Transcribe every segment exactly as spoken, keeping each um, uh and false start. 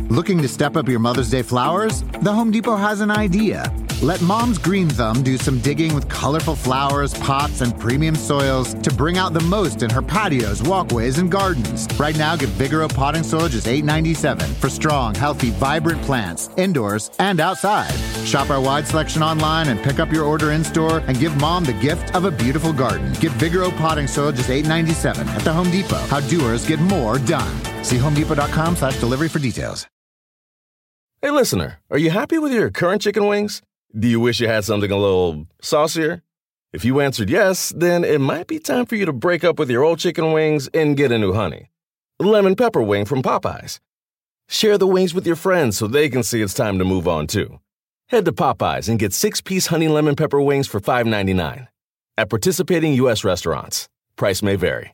Looking to step up your Mother's Day flowers? The Home Depot has an idea. Let Mom's Green Thumb do some digging with colorful flowers, pots, and premium soils to bring out the most in her patios, walkways, and gardens. Right now, get Vigoro potting soil just eight dollars and ninety-seven cents for strong, healthy, vibrant plants, indoors and outside. Shop our wide selection online and pick up your order in-store and give Mom the gift of a beautiful garden. Get Vigoro potting soil just eight dollars and ninety-seven cents at the Home Depot. How doers get more done. See homedepot.com slash delivery for details. Hey, listener, are you happy with your current chicken wings? Do you wish you had something a little saucier? If you answered yes, then it might be time for you to break up with your old chicken wings and get a new honey. Lemon pepper wing from Popeyes. Share the wings with your friends so they can see it's time to move on, too. Head to Popeyes and get six-piece honey lemon pepper wings for five ninety-nine. At participating U S restaurants. Price may vary.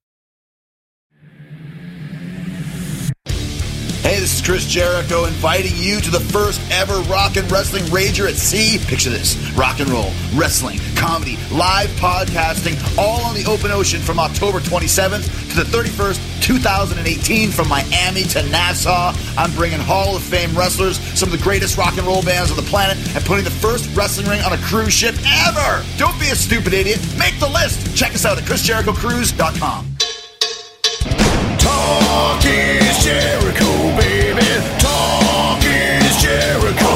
Hey, this is Chris Jericho inviting you to the first ever Rock and Wrestling Rager at Sea. Picture this, rock and roll, wrestling, comedy, live podcasting, all on the open ocean from October twenty-seventh to the thirty-first, two thousand eighteen, from Miami to Nassau. I'm bringing Hall of Fame wrestlers, some of the greatest rock and roll bands on the planet, and putting the first wrestling ring on a cruise ship ever. Don't be a stupid idiot. Make the list. Check us out at chris jericho cruise dot com. Talk is Jericho, baby. Talk is Jericho.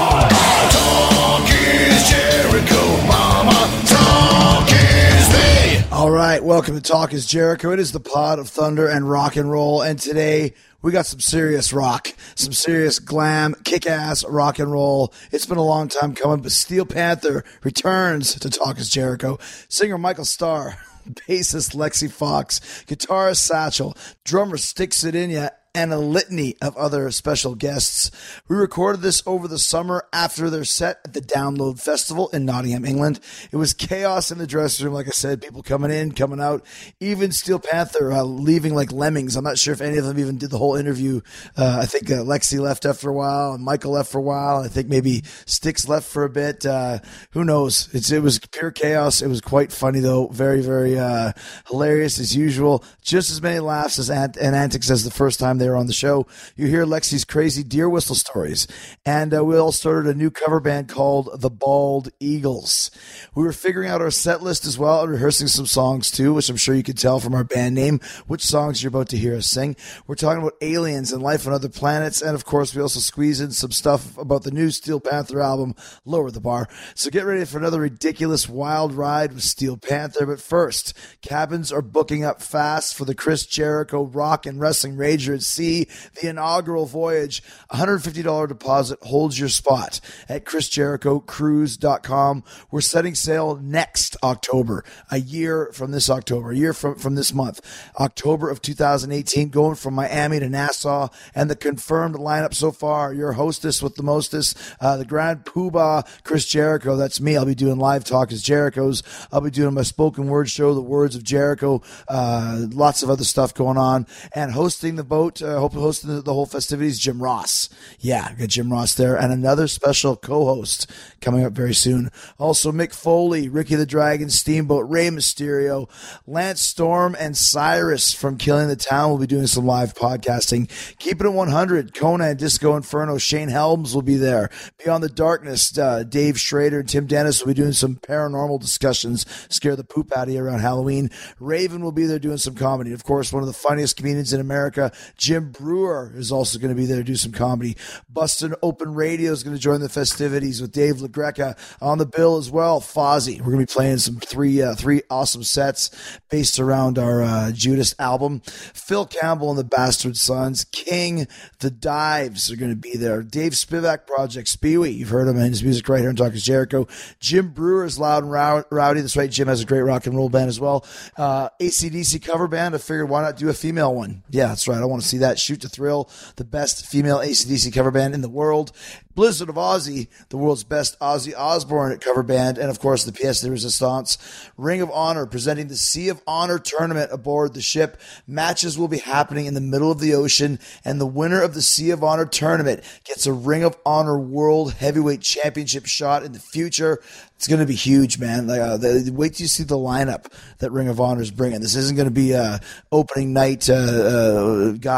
Talk is Jericho, mama. Talk is me. All right, welcome to Talk is Jericho. It is the pod of thunder and rock and roll, and today we got some serious rock, some serious glam, kick-ass rock and roll. It's been a long time coming, but Steel Panther returns to Talk is Jericho. Singer Michael Starr, bassist Lexi Fox, guitarist Satchel, drummer Sticks It In Ya, and a litany of other special guests. We recorded this over the summer after their set at the Download Festival in Nottingham, England. It was chaos in the dressing room, like I said, people coming in, coming out, even Steel Panther uh, leaving like lemmings. I'm not sure if any of them even did the whole interview. Uh, I think uh, Lexi left after a while, and Michael left for a while. I think maybe Sticks left for a bit. Uh, who knows? It's, it was pure chaos. It was quite funny, though. Very, very uh, hilarious as usual. Just as many laughs as ant- and antics as the first time they were on the show. You hear Lexi's crazy deer whistle stories. And uh, we all started a new cover band called The Bald Eagles. We were figuring out our set list as well and rehearsing some songs too, which I'm sure you can tell from our band name which songs you're about to hear us sing. We're talking about aliens and life on other planets, and of course we also squeeze in some stuff about the new Steel Panther album, Lower the Bar. So get ready for another ridiculous wild ride with Steel Panther. But first, cabins are booking up fast for the Chris Jericho Rock and Wrestling Rager at Sea, the inaugural voyage. one hundred fifty dollars deposit holds your spot at chris jericho cruise dot com. We're setting sail next October, a year from this October, a year from, from this month, October of two thousand eighteen, going from Miami to Nassau. And the confirmed lineup so far, your hostess with the mostest, uh, the Grand Poobah, Chris Jericho. That's me. I'll be doing live Talk is Jericho's. I'll be doing my spoken word show, The Words of Jericho. Uh, lots of other stuff going on. And hosting the boat, uh, hope hosting the, the whole festivities, Jim Ross. Yeah, got Jim Ross there. And another special co-host coming up very soon. Also, Mick Foley, Ricky the Dragon, Steamboat, Rey Mysterio, Lance Storm, and Cyrus from Killing the Town will be doing some live podcasting. Keeping it one hundred, Conan, Disco Inferno, Shane Helms will be there. Beyond the Darkness, uh, Dave Schrader and Tim Dennis will be doing some paranormal discussions, scare the poop out of you around Halloween. Raven will be there doing some comedy. Of course, one of the funniest comedians in America, Jim Brewer, is also going to be there to do some comedy. Bustin' Open Radio is going to join the festivities with Dave LaGreca on the bill as well. Fozzy, we're going to be playing some three uh, three awesome sets based around our uh, Judas album. Phil Campbell and the Bastard Sons, King, The Dives are going to be there. Dave Spivak Project, Speewee, you've heard him and his music right here on Talk is Jericho. Jim Brewer is Loud and Rowdy. That's right, Jim has a great rock and roll band as well. Uh, A C D C cover band. I figured why not do a female one? Yeah, that's right. I want to see that. Shoot to Thrill, the best female A C D C cover band in the world. Blizzard of Ozzy, the world's best Ozzy Osbourne cover band, and of course the Pièce de Résistance. Ring of Honor presenting the Sea of Honor tournament aboard the ship. Matches will be happening in the middle of the ocean, and the winner of the Sea of Honor tournament gets a Ring of Honor World Heavyweight Championship shot in the future. It's going to be huge, man. Like, uh, the, wait till you see the lineup that Ring of Honor is bringing. This isn't going to be a opening night uh, uh, guy.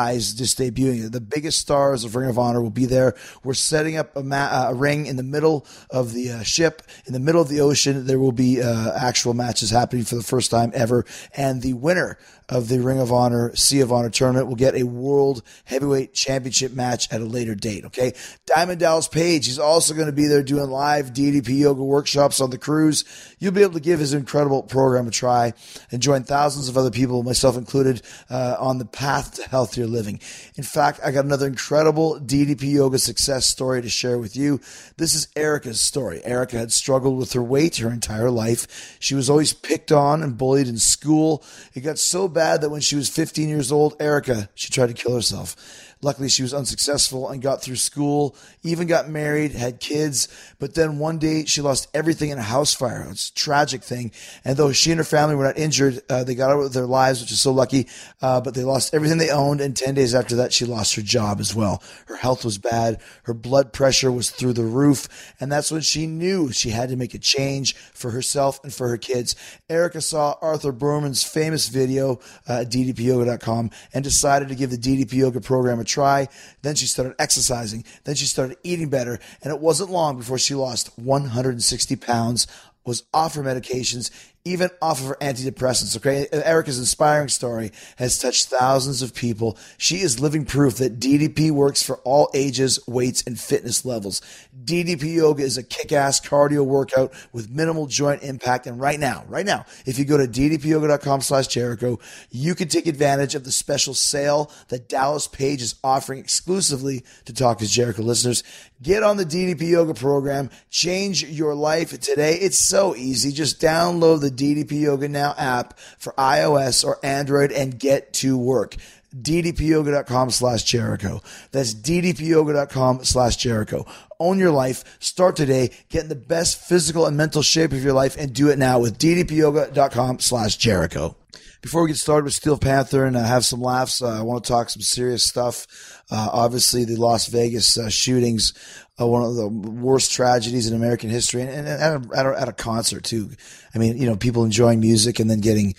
guys just debuting. The biggest stars of Ring of Honor will be there. We're setting up a, ma- a ring in the middle of the uh, ship, in the middle of the ocean. There will be uh, actual matches happening for the first time ever, and the winner of the Ring of Honor Sea of Honor tournament will get a World Heavyweight Championship match at a later date, okay? Diamond Dallas Page, he's also going to be there doing live D D P yoga workshops on the cruise. You'll be able to give his incredible program a try and join thousands of other people, myself included, uh, on the path to healthier living. In fact, I got another incredible D D P yoga success story to share with you. This is Erica's story. Erica had struggled with her weight her entire life. She was always picked on and bullied in school. It got so bad bad that when she was fifteen years old, Erica, she tried to kill herself. Luckily, she was unsuccessful and got through school, even got married, had kids. But then one day, she lost everything in a house fire. It's a tragic thing. And though she and her family were not injured, uh, they got out with their lives, which is so lucky. Uh, but they lost everything they owned. And ten days after that, she lost her job as well. Her health was bad. Her blood pressure was through the roof. And that's when she knew she had to make a change for herself and for her kids. Erica saw Arthur Berman's famous video uh, at D D P yoga dot com and decided to give the D D P Yoga program a try. Then she started exercising. Then she started eating better. And it wasn't long before she lost one hundred sixty pounds, was off her medications, even off of her antidepressants. Okay, Erica's inspiring story has touched thousands of people. She is living proof that D D P works for all ages, weights, and fitness levels. D D P Yoga is a kick-ass cardio workout with minimal joint impact. And right now, right now, if you go to D D P yoga dot com slash Jericho, you can take advantage of the special sale that Dallas Page is offering exclusively to Talk is Jericho listeners. Get on the D D P Yoga program. Change your life today. It's so easy. Just download the D D P Yoga Now app for iOS or Android and get to work. D D P yoga dot com slash Jericho. That's D D P yoga dot com slash Jericho. Own your life. Start today. Get in the best physical and mental shape of your life and do it now with D D P yoga dot com slash Jericho. Before we get started with Steel Panther and uh, have some laughs, uh, I want to talk some serious stuff. Uh, obviously, the Las Vegas uh, shootings, uh, one of the worst tragedies in American history, and, and at, a, at, a, at a concert, too. I mean, you know, people enjoying music and then getting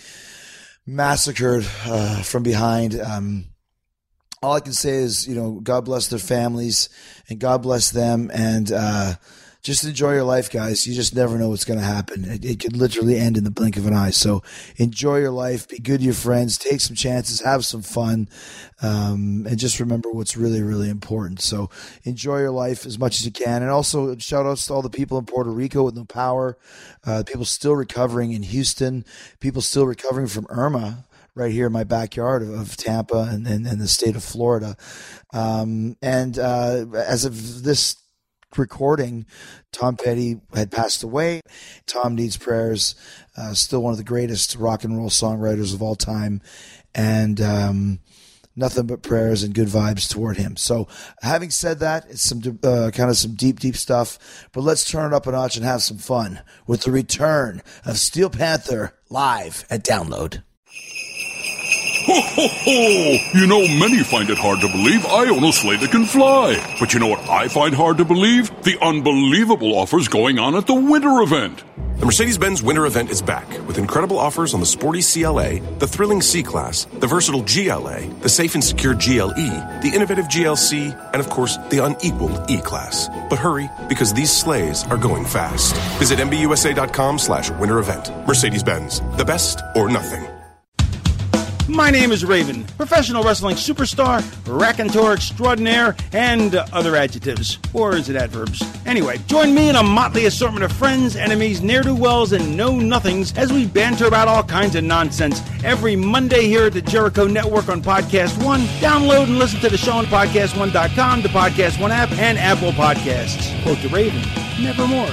massacred uh, from behind. Um, all I can say is, you know, God bless their families and God bless them, and uh, just enjoy your life, guys. You just never know what's going to happen. It, it could literally end in the blink of an eye. So enjoy your life. Be good to your friends. Take some chances. Have some fun. Um, and just remember what's really, really important. So enjoy your life as much as you can. And also shout outs to all the people in Puerto Rico with no power. Uh, people still recovering in Houston. People still recovering from Irma right here in my backyard of, of Tampa and, and, and the state of Florida. Um, and uh, as of this recording, Tom Petty had passed away. Tom needs prayers. Uh, still one of the greatest rock and roll songwriters of all time, and um, nothing but prayers and good vibes toward him. So, having said that, it's some uh, kind of some deep, deep stuff. But let's turn it up a notch and have some fun with the return of Steel Panther live at Download. Ho, ho, ho! You know, many find it hard to believe I own a sleigh that can fly. But you know what I find hard to believe? The unbelievable offers going on at the winter event. The Mercedes-Benz Winter Event is back with incredible offers on the sporty C L A, the thrilling C-Class, the versatile G L A, the safe and secure G L E, the innovative G L C, and of course, the unequaled E-Class. But hurry, because these sleighs are going fast. Visit M B U S A dot com slash winter event. Mercedes-Benz, the best or nothing. My name is Raven, professional wrestling superstar, raconteur extraordinaire, and uh, other adjectives. Or is it adverbs? Anyway, join me in a motley assortment of friends, enemies, ne'er-do-wells, and know-nothings as we banter about all kinds of nonsense every Monday here at the Jericho Network on Podcast One. Download and listen to the show on podcast one dot com, the Podcast One app, and Apple Podcasts. Quote the Raven, nevermore.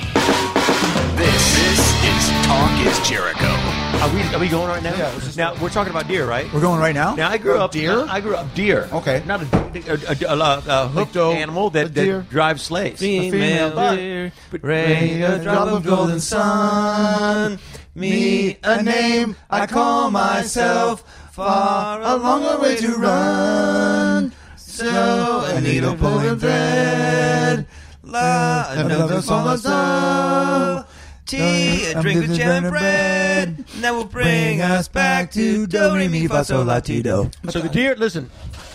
This, this is Talk is Jericho. Are we, are we going right now? Yeah. Now, we're talking about deer, right? We're going right now? Now, I grew oh, up... Deer? I grew up... Deer. Okay. Not a, a, a, a, a hooked Like animal that, that drives sleighs. Female deer, ray a drop of golden sun, me a name I call myself, far a longer way to run, so a needle pulling thread, la, another song of soul. Tea, a drink of jam and bread, that will bring us back to do, re, mi, fa, sol, la, ti, do. So the deer, listen,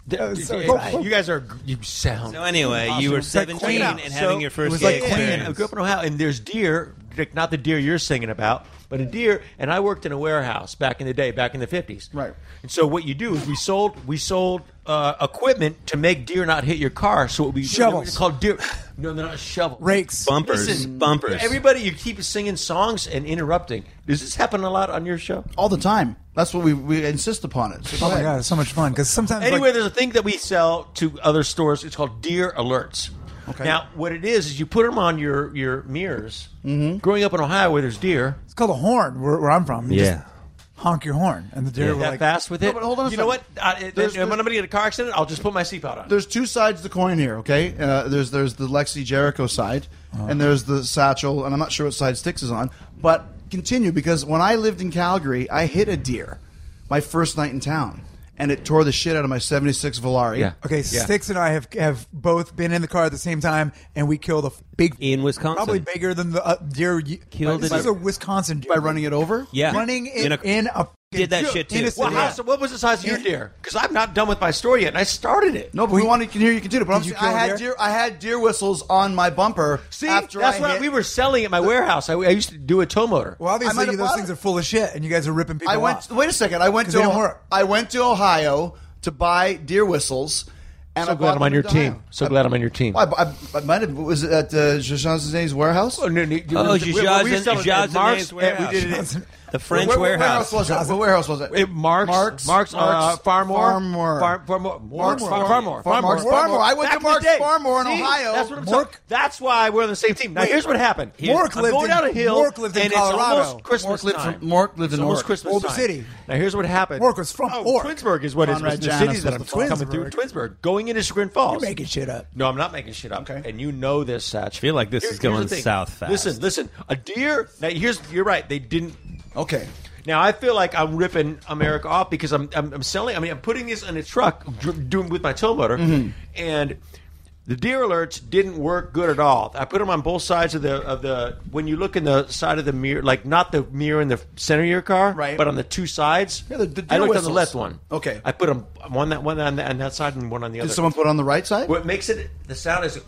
so you guys are you sound. So anyway, awesome. you were It's like seventeen Queen. and So having your first it was gay like Queen. experience. I grew up in Ohio, and there's deer, like, not the deer you're singing about, but a deer. And I worked in a warehouse back in the day, back in the fifties. Right. And so what you do is we sold we sold uh, equipment to make deer not hit your car. So what we Shovels. It's called deer. No, they're not shovels. Rakes. Bumpers. Listen, Bumpers. Everybody, you keep singing songs and interrupting. Does this happen a lot on your show? All the time. That's what we we insist upon it. So go Oh my ahead. god, it's so much fun because sometimes Anyway, like, there's a thing that we sell to other stores. It's called deer alerts. Okay. Now, what it is is you put them on your your mirrors. Mm-hmm. Growing up in Ohio, where there's deer, it's called a horn where, where I'm from. You Yeah. just honk your horn, and the deer yeah, will that like fast with No, it. but hold on a you know what? second. I, it, There's- when I'm there's- going to get a car accident, I'll just put my seatbelt on. There's two sides to the coin here, okay? Uh, there's there's the Lexi Jericho side, and there's the Satchel, and I'm not sure what side Styx is on. But continue, because when I lived in Calgary, I hit a deer my first night in town, and it tore the shit out of my seventy-six Volare. Yeah. Okay, Yeah. Styx and I have have both been in the car at the same time, and we killed a big, In Wisconsin. probably bigger than the uh, deer. You, Killed this it. is a Wisconsin deer. By running it over? Yeah. running it In in a- a, Did that shit, too. in a Well, city. how, so what was the size of your deer? Because I'm not done with my story yet, and I started it. No, but we, want to hear you continue. But I'm Did you saying I kill a had deer? deer. I had deer whistles on my bumper. See, after that's I what hit, we were selling at my warehouse. I, I used to do a tow motor. Well, I obviously might have those bought things it. are full of shit, and you guys are ripping people I went. off. Wait a second. I went 'Cause to. they don't work. I went to Ohio to buy deer whistles. And So I glad bought I'm on them your in team. Ohio. So glad I'm on your team. I, I, I might have. Was it at uh, Jean warehouse? Oh, no, no, Oh, we- we- we Jaj's selling in- at Jaj's Mark's, in and Warehouse. we did it at- The French Where- where- warehouse. What warehouse was it? What warehouse was it? It, Mark's, Mark's, Mark's, uh, Mark's, Farmore, Farmore. Farm, Farmore, Mark's, Farmore, Farm- Farmore, Farm- Mark's, Farmore. I went Back to in the Mark's day. Farmore in See? Ohio. That's what I'm Mork- saying. That's why we're on the same team. Now, here's what happened. Mork I'm lived going in- down a hill, Mork lived in and Colorado. it's almost Christmas Mork lived time. from- Mork lived in It's almost Mork. Christmas Boulder time. City. Now, here's what happened. Mork was from oh, Ork. Twinsburg is what it is. Conrad The Janis cities that was I'm the coming through. Twinsburg. Twinsburg, going into Chagrin Falls. You're making shit up. No, I'm not making shit up. Okay. And you know this, Satch. I feel like this is going south fast. Listen, listen. A deer. Now, here's. You're right. They didn't. Okay. Now I feel like I'm ripping America off because I'm I'm, I'm selling. I mean, I'm putting this in a truck, dr- doing with my tow motor, Mm-hmm. and the deer alerts didn't work good at all. I put them on both sides of the of the. When you look in the side of the mirror, like not the mirror in the center of your car, Right. but on the two sides. Yeah, the- the I deer looked whistles. on the left one. Okay. I put them one that one on, the, on that side and one on the other. Did someone put it on the right side? What makes it the sound is.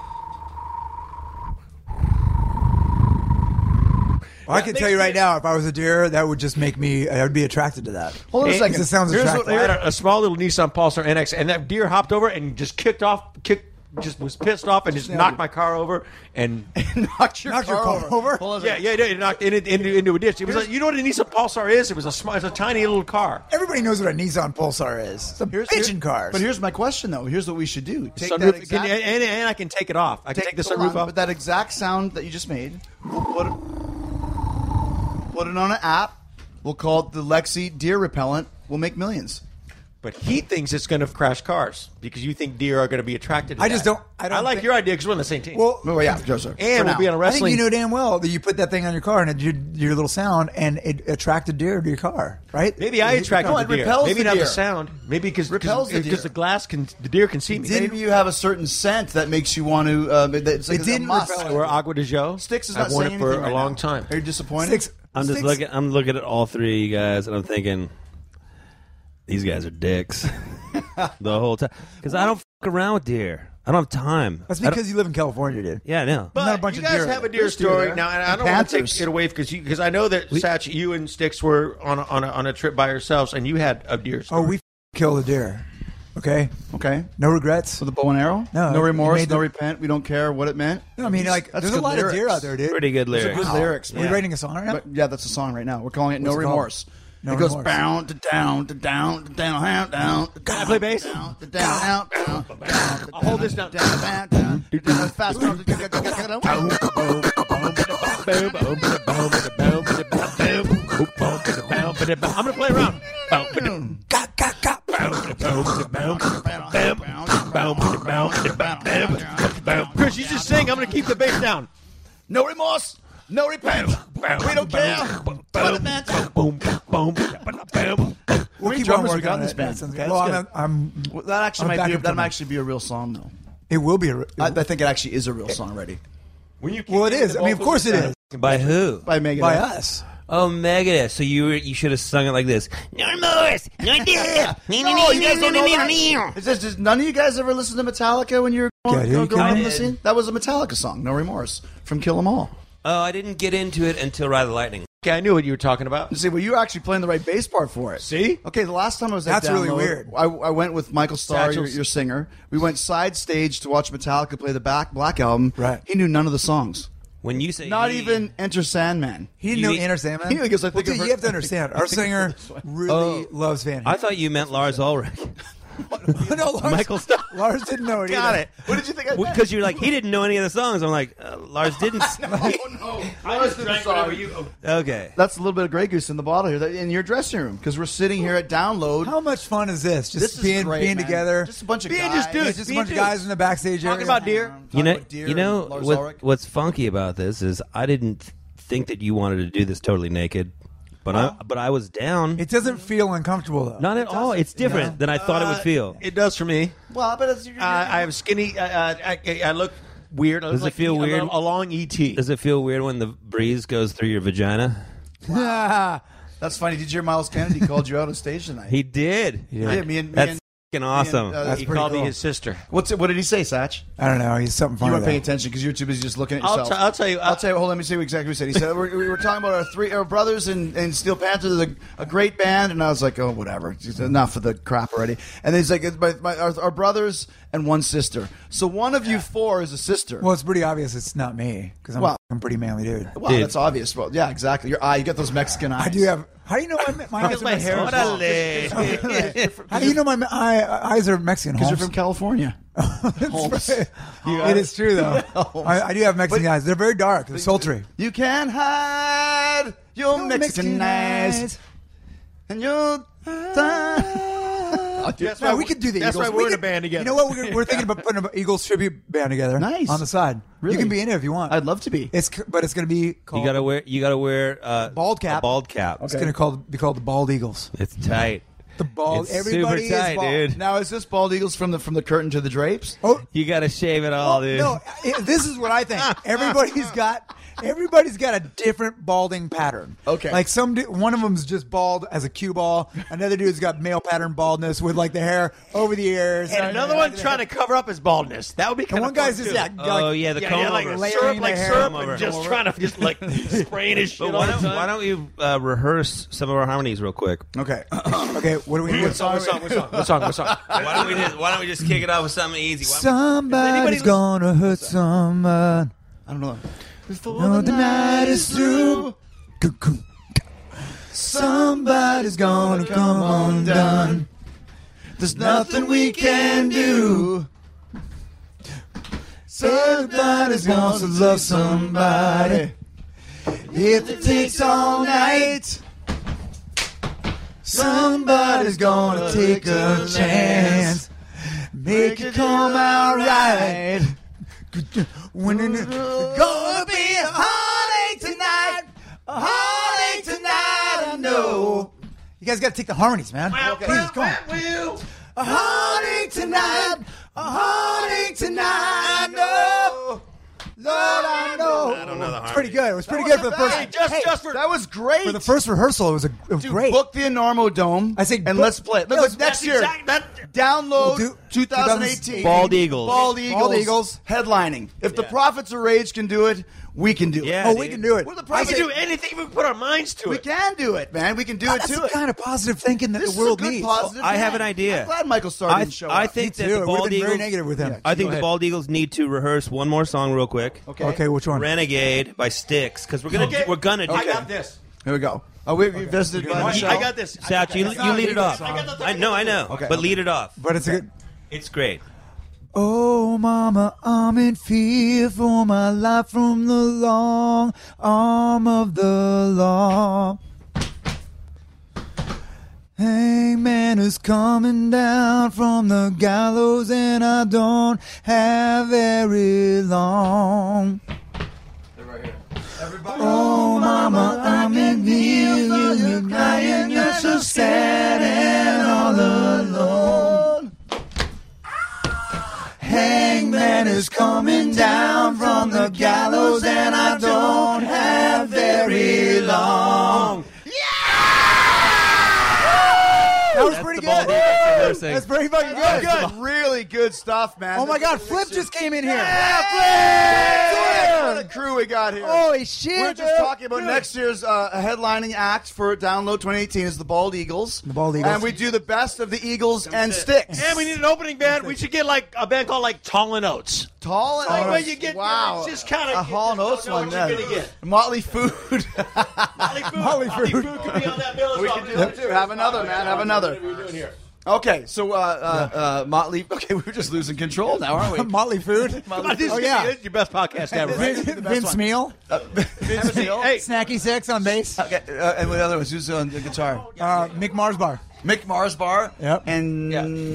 Well, I That can makes tell you right me- now, if I was a deer, that would just make me. I would be attracted to that. Hold on a Hey, second. It sounds Here's attractive. what- I here- had a, a small little Nissan Pulsar N X, and that deer hopped over and just kicked off, kicked, just was pissed off and just knocked my car over and knocked your Knocked your car car over. over? Hold on a yeah, second. yeah, it knocked it into, into a ditch. It was like, you know what a Nissan Pulsar is? It was a small, it's a tiny little car. Everybody knows what a Nissan Pulsar is. It's a Here's, bitchin' here- cars. But here's my question, though. Here's what we should do. Take Sunroof- that can- exact, and, and, and I can take it off. I can take, the hold sunroof on, off. But that exact sound that you just made, we'll put it, put it on an app. We'll call it the Lexi Deer Repellent. We'll make millions. But he thinks it's going to crash cars because you think deer are going to be attracted to I that. just don't- I don't like think- your idea because we're on the same team. well, Oh, yeah, Joseph. and For we'll now. be on a I think wrestling. you know damn well that you put that thing on your car and it did your little sound and it attracted deer to your car, right? Maybe I It- attracted No, the it deer. repels Maybe the not deer. the sound. Maybe because Repels the because deer. the glass can the deer can see me. Maybe you have a certain scent that makes you want to. Uh, that- it's like It it's a didn't must. repel I wear Agua de Jo. Sticks is I've not worn saying it for anything a right long now. time. Are you disappointed? Six, I'm just six- looking. I'm looking at all three of you guys, and I'm thinking, these guys are dicks the whole time. Because I don't fuck around with deer. I don't have time. That's I don't- because you live in California, dude. yeah, I know. But Not a bunch you of guys deer. have a deer There's deer story there. now, and I And don't want to panthers. take it away because you because I know that Satch, you and Sticks were on a, on a, on a trip by yourselves, and you had a deer story. Oh, we f- killed a deer. Okay, Okay. no regrets. With a bow and arrow? No, No you remorse, made no the- repent. We don't care what it meant. No, I mean, like, That's there's a good lot of deer lyrics. out there, dude. Pretty good Those are lyrics. good lyrics, Are we man. writing a song right now? But, yeah, that's a song right now. We're calling it No What's it called? Remorse. No it goes Remorse. down to down to down to down down down. Can I play bass? Down to down down down. I'll hold this down. Down down down. down fast. I'm gonna play around. Chris, you just sing. I'm gonna keep the bass down. No remorse, no repent. We don't care what it meant. We'll many keep drummers on we working got on in this it. band? That sounds Okay, good. Well, that's I'm, I'm, Well, that actually I'm might back be. up That for might it. actually be a real song, though. it will be a. I, I think it actually is a real song already. When you well, it is. I mean, of course it is. By who? By Megadeth. By us. Oh, Megadeth. So you were, you should have sung it like this. No remorse. No death. No, you guys don't know that? It's just, just, none of you guys ever listened to Metallica when you were Yeah, going, dude, going I on the did. scene? That was a Metallica song, No Remorse, from Kill 'Em All. Oh, I didn't get into it until Ride the Lightning. Okay, I knew what you were talking about. See, well, you were actually playing the right bass part for it. See? Okay, the last time I was at That's really Download, weird. I, I went with Michael Starr, your, Satchels. your singer. We went side stage to watch Metallica play the back Black Album. Right. He knew none of the songs. When you say Not he- even Enter Sandman. He didn't You know mean- Enter Sandman. Yeah, because I Well, think dude, I've heard- you have to understand, our singer really loves Van I Halen. thought you meant Lars Ulrich. no, Lars, Michael Starr. Lars didn't know it Got either. it. What did you think I meant? Because you're like, he didn't know any of the songs. I'm like, uh, Lars didn't. Oh, no. I was drank whatever you... Okay. That's a little bit of Grey Goose in the bottle here, that- in your dressing room, because we're sitting here at Download. How much fun is this? Just This is being great, being man. together. Just a bunch of Being guys. just dudes. It's just a being bunch of dudes. guys in the backstage area. Talking about deer. You know, about Deer you know and Lars what, Ulrich. what's funky about this is I didn't th- think that you wanted to do this totally naked, but I but I was down. It doesn't feel uncomfortable though. Not at all. It's different Yeah. than I thought it would feel. It does for me. Well, but it's... Uh, I have skinny. Uh, uh, I, I look weird. I look Does it like feel a, weird? A, long E T. Does it feel weird when the breeze goes through your vagina? That's funny. Did you hear Miles Kennedy called you out on stage tonight? He did. Yeah, me and... Me That's and fucking awesome. me and, uh, That's he pretty called cool. me his sister. what's it, what did he say, Satch? I don't know. He's something You funny. weren't paying though. attention because you were too busy just looking at I'll, yourself. t- I'll tell you. I'll tell you. Hold on, let me see what exactly what he said. He said we we were talking about our three our brothers in, in Steel Panther, the, a great band, and I was like, oh, whatever, just enough of the crap already. And then he's like, it's my, my, our, our brothers and one sister. So one of you four is a sister. Well, it's pretty obvious it's not me because I'm Well- a fucking pretty manly dude. Well, Dude. that's obvious. Well, yeah, exactly. Your eye, you got those Mexican eyes. I do have. How do you know my, my eyes are my hair Mexican? is long. How do you know my eye, eyes are Mexican? because you're Holmes? from California. Holmes. It is true though. I, I do have Mexican But- eyes. They're very dark. They're sultry. You can hide your Your Mexican, Mexican eyes, eyes. and your That's Yeah, why we could do the That's Eagles. why We we're in a could- band together. You know what? We're, we're thinking about putting an Eagles tribute band together. Nice. On the side. Really? You can be in it if you want. I'd love to be. It's c- but it's going to be called. You gotta wear. You gotta wear uh, Bald cap. A bald cap. It's going to called be called the Bald Eagles. It's tight. The bald. It's everybody super tight, is bald. dude. Now, is this bald eagles from the from the curtain to the drapes? Oh, You gotta shave it all, oh, dude. no! I- This is what I think. Everybody's got. Everybody's got a different balding pattern. Okay. Like some, du- one of them's just bald as a cue ball. Another dude's got male pattern baldness with like the hair over the ears. And another one trying to cover up his baldness. That would be kind And of one guy's fun, just too. yeah, Oh like, yeah, the yeah, comb yeah, like over. a layering syrup, the like hair syrup, over. and just trying to just like spraying his shit But all why the don't, time. why don't you uh, rehearse some of our harmonies real quick? Okay. okay, what do we need? What song? What song? What song? What song? What song? Why don't we just Why don't we just kick it off with something easy? Why- Somebody's gonna hurt someone. I don't know. Before No, the night is through. Somebody's gonna come undone. There's nothing we can do. Somebody's gonna love somebody. If it takes all night, somebody's gonna take a chance. Make it come out right. When it's gonna be a heartache tonight, a heartache tonight, I know. You guys gotta take the harmonies, man. Please, come on. A heartache tonight, a heartache tonight, I know. Lord, I know. I don't know the It's pretty good. It was pretty good for the first. Hey, just, just for, that was great. For the first rehearsal, it was, a, it was Dude, great. book the Enormo Dome. I say and book- let's play it. Look, No, look, next year, exact- that- download We'll do- twenty eighteen. Bald Eagles. Bald Eagles. Bald Eagles. Headlining. If the Prophets of Rage can do it, we can do it. Yeah, oh, dude. we can do it. What are the We Prophets? can do anything if we put our minds to We it. can do it, man. We can do God, it that's too. the kind of positive thinking that This the world is a good needs. positive. I have man. an idea. I'm glad Michael Starr I, didn't show I up. think Me that too. the It would've Bald been very Eagles. negative with him. I think Go the ahead. Bald Eagles need to rehearse one more song real quick. Okay. Okay, which one? Renegade by Styx, because we're gonna Okay. we're gonna do I that. got this. Here we go. Oh, we, we visited by I Michelle. got this. Satch, you, you lead it off. I know, I know, Okay, but okay. lead it off. But it's a good. It's great. Oh, mama, I'm in fear for my life from the long arm of the law. Hangman is coming down from the gallows, and I don't have very long. Oh, mama, I'm in fear, you're crying, you're so sad and all alone. hangman is coming down from the gallows, and I don't have very long. That was pretty good. That's pretty fucking good. Good. Really good stuff, man. Oh my God, Flip just came in here. Yeah, Flip! What a crew we got here. Holy shit. We're just talking about next year's uh, headlining act for Download twenty eighteen is the Bald Eagles. The Bald Eagles. And we do the best of the Eagles and Sticks. And we need an opening band. We should get like a band called like Tall and Oates. Tall and Like Oates. when you get, wow. it's just kind A of Hall and Oates one, what yeah. you're gonna get. Motley Food. Motley Food. Motley Motley Food. Food could be on that bill as We well. can do that too. Have another, man. Have another. What are we doing here? Okay, so uh, uh, uh, Motley. Okay, we're just losing control now, aren't we? Motley Food. Motley This Oh, is yeah. this is your best podcast ever, right? Vince, Vince Meal. Uh, Vince Neil. Hey, Snacky Six on bass. Okay, uh, and what other ones? Who's on the guitar? Uh, Mick Marsbar. Mick Marsbar. Yep. And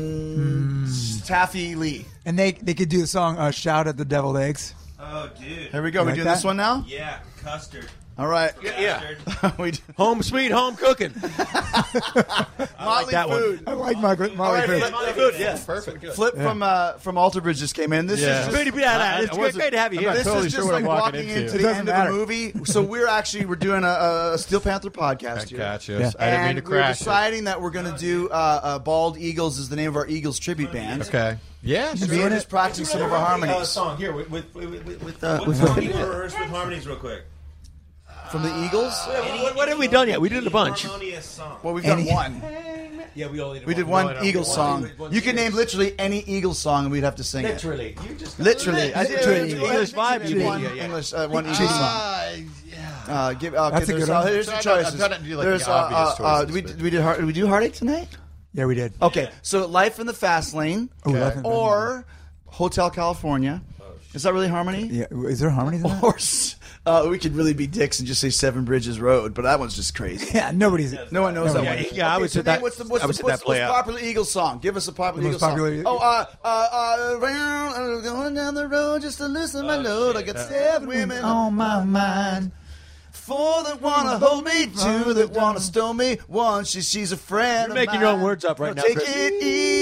Taffy Lee. And they they could do the song uh, Shout at the Deviled Eggs. Oh, dude. Here we go. You we like doing that? this one now? Yeah, custard. All right. yeah. we do. Home sweet home cooking. Motley that one. Food. I like my Motley All right, Food. Flip, Motley Food, yeah. Perfect. Flip from uh, from Alter Bridge just came in. This Yeah. is Good to just, be out. It's I great, wasn't- great to have you I'm here. not this totally is sure just what I'm like walking walking into. into It the doesn't end matter. of a movie. So we're actually we're doing a, a Steel Panther podcast here. Gotcha. Yeah. I didn't And mean to we're crash. deciding that we're going to do uh, uh, Bald Eagles is the name of our Eagles tribute band. Okay. Yeah. So sure. we're just practicing some of our Uh, harmonies song here with with with, with, with, Uh, uh, with- with, with rehearse with harmonies real quick. from the Eagles. What, what have we done yet? We did a bunch. Harmonious song. Well, we've Any- done one. Yeah, we only did We did one. one Eagles song. You can name literally any Eagles song, and we'd have to sing it. Literally. You just Literally, I did Literally. English vibe, you mean. One Yeah, yeah. English, uh, one Eagles song. Uh, yeah. Uh, give, uh, That's okay, a there's, good uh, one. here's the I'm trying to- choices. I'm trying to do, like, There's, the uh, obvious uh, uh, choices, did we, but- did we did heart, did we do Heartache tonight? Yeah, we did. Okay, so Life in the Fast Lane, Oh, Life in the Fast or Hotel California. Is that really harmony? Yeah, is there harmonies in that? Or s- uh, we could really be dicks and just say Seven Bridges Road, but that one's just crazy. Yeah, nobody's. No one knows that Yeah, one. yeah, I would so say that- What's the, what's I would the, say what's, that play what's out. popular Eagles song? Give us a popular The Eagles most song. popular- Oh, uh, uh, uh, round, uh, going down the road just to loosen my load. I got seven women On my mind. Four that wanna hold me, two that wanna stone me, one she she's a friend. You're of making your own mine. words up right now, Take Chris. it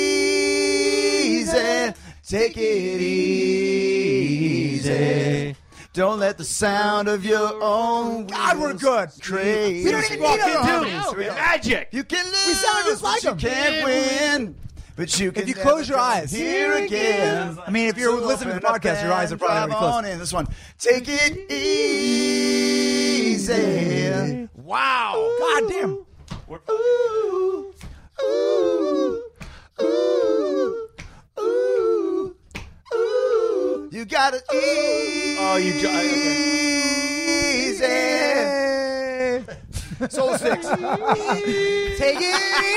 easy, take it easy. Don't let the sound of your own God, we're wheels good. crazy. We don't even Walk need other into harmonies. magic. You can lose, We sound just like but you them. can't win. But you can you never close your come eyes. here again. I mean, if you're So listening to the open up podcast, your eyes are and probably drive already closed. on in. This one. Take it easy. Wow. God damn. Ooh, ooh, ooh, ooh, ooh. You got it easy. Oh, you jo- easy. Soul Sticks. Take it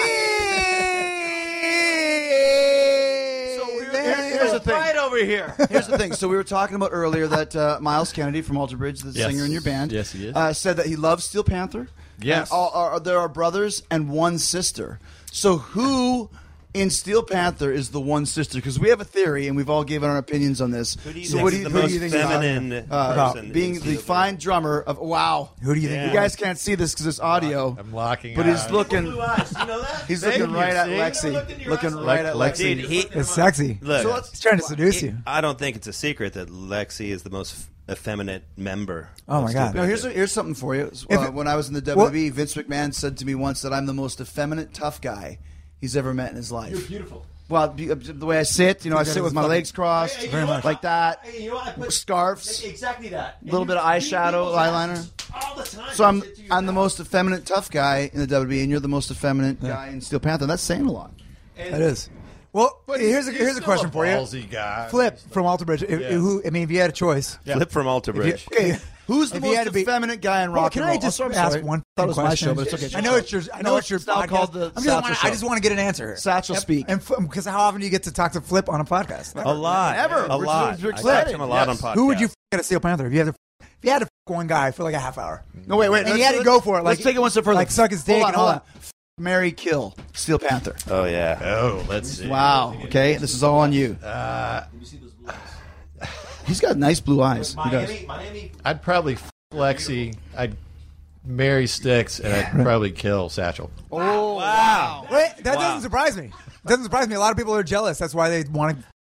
easy. So here- here's the thing. Right over here. Here's the thing. So we were talking about earlier that uh, Miles Kennedy from Alter Bridge, the Yes. singer in your band, Yes, he is. Uh, said that he loves Steel Panther. Yes. And all, are, there are brothers and one sister. So who in Steel Panther is the one sister? Because we have a theory, and we've all given our opinions on this. Who do you so think what is do you, the who do most you think feminine uh, person being in the Steel fine drummer of wow? Who do you think? You guys can't see this because it's audio. I'm locking But eyes. he's looking. Blue eyes. You know that? He's Thank looking you, right at see? Lexi. Never looked into your Looking eyes. right at Lex- Lexi. Dude, he, It's sexy. look, So let's- He's trying to seduce you. I don't think it's a secret that Lexi is the most effeminate member. Oh, of my Steel God. No, Panther. here's a, here's something for you. If Uh, it- when I was in the W W E, Vince McMahon said to me once that I'm the most effeminate, tough guy he's ever met in his life. You're beautiful. Well, be- uh, the way I sit, you know, I sit with my legs crossed, Hey, you know what? like that. Hey, you know what? I put- Scarves, Exactly that. a little bit of eyeshadow, eyeliner. All the time. So I'm I said to your I'm the dad, most effeminate, tough guy in the W W E, and you're the most effeminate guy in Steel Panther. That's saying a lot. That is. Well, here's a He's here's a still question for you. Ballsy guy. Flip from Alter Bridge. If, Yeah. who? I mean, if you had a choice, Flip from Alter if you- Bridge. Okay, who's the If you most had to be- effeminate guy in Well, rock can and roll? I just Oh, I'm ask sorry. one Thought it was my question? show, but it's okay. I know it's your. I know it's your It's now podcast. called the I'm just Satchel wanna, Show. I just want to get an answer here. Satchel speak. And because how often do you get to talk to Flip on a podcast? A lot. Ever. A We're- lot. we're I excited. talk to him a lot Yes. on podcasts. Who would you f- at a Steel Panther if you had to? If you had to f- one guy for like a half hour, No, wait, wait. and let's- you had to let's- go for it, Let's like take it one step further. like suck his dick Hold on, and hold all on. F- Marry, kill, Steel Panther. Oh, yeah. Oh, let's see. Wow. Okay, this is all on you. Uh, He's got nice blue eyes. He does. Miami, Miami. I'd probably f- Lexi. I'd marry Sticks, and I'd probably kill Satchel. Oh, Wow. Wait, that doesn't surprise me. It doesn't surprise me. A lot of people are jealous. That's why they want to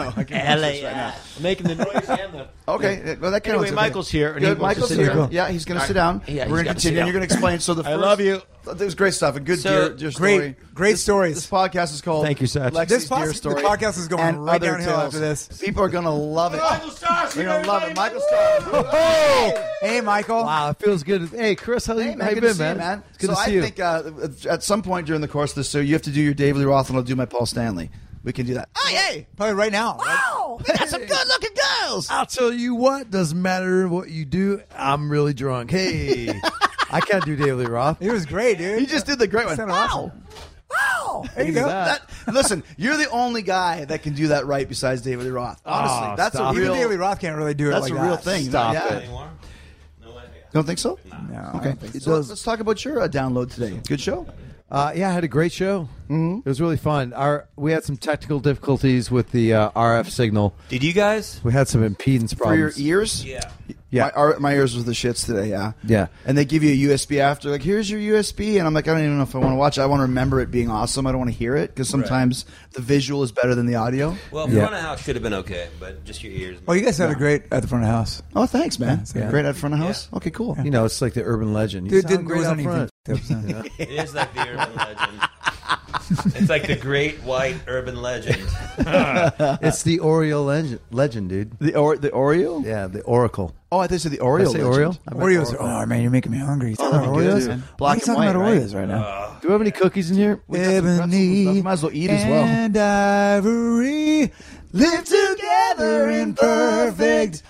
know. I can Hell watch this yeah. right now. I'm making the noise and the. Okay, well that Anyway, counts. Michael's here, and Good, he wants to Michael's sit here. here. Yeah, he's going to All sit right. down. Yeah, he's We're going to gotta sit continue. down. You're going to explain. So the I first, love you. It was great stuff. A good So, deer, deer great- story. great This- stories. This podcast is called Thank you, Satch. Lexi's This Deer pos- the Story. podcast is going and right other downhill tales. after this. People are going to love it. Michael Starr, They're going to love it. Michael Starr. Hey, Michael. Wow, it feels good. Hey, Chris, how, Hey, you, man, how you good been, to see man? you, man. It's good so to see I you. think uh, at some point during the course of this show, you have to do your David Lee Roth, and I'll do my Paul Stanley. We can do that. Oh, yay! Probably right now. Wow! We got some good-looking girls. I'll tell you what, doesn't matter what you do. I'm really drunk. Hey, I can't do David Lee Roth. It was great, dude. You just did the great one. Sounded Wow! awesome. Wow! There you go. That, listen, you're the ononly guy that can do that right besides David Lee Roth. Honestly, Oh, that's stop a it. real. Even David Roth can't really do it That's like a real that. thing. Stop yeah. it. Don't think so? No. Okay. So let's, let's talk about your uh, download today. Good show. Uh, yeah, I had a great show. Mm-hmm. It was really fun. Our we had some technical difficulties with the uh, R F signal. Did you guys? We had some impedance For your problems. ears? Yeah. Yeah. My, our, my ears was the shits today, yeah. Yeah. And they give you a U S B after, like, here's your U S B. And I'm like, I don't even know if I want to watch it. I want to remember it being awesome. I don't want to hear it because sometimes the visual is better than the audio. Well, Yeah. front of house should have been okay, but just your ears. Well, you guys sounded great at the front of the house. Oh, thanks, man. Yeah. Great at front of house? Okay, cool. You know, it's like the urban legend. You Dude, sound didn't great wasn't out anything front. f- up, so. It is like the urban legend. It's like the great white urban legend. It's the Oreo legend, legend, dude. The or, the Oreo? Yeah, the Oracle. Oh, I thought you said the Did I Oreo. say legend. Oreo? I meant Oreos Oracle. are, oh, man, you're making me hungry. You talking that'd about be good, Oreos? man. Why Black are you talking and about white, Oreos right now? Do we have any cookies in here? We got some pretzels and Ebony stuff. Might as well eat as well. and ivory live together in perfect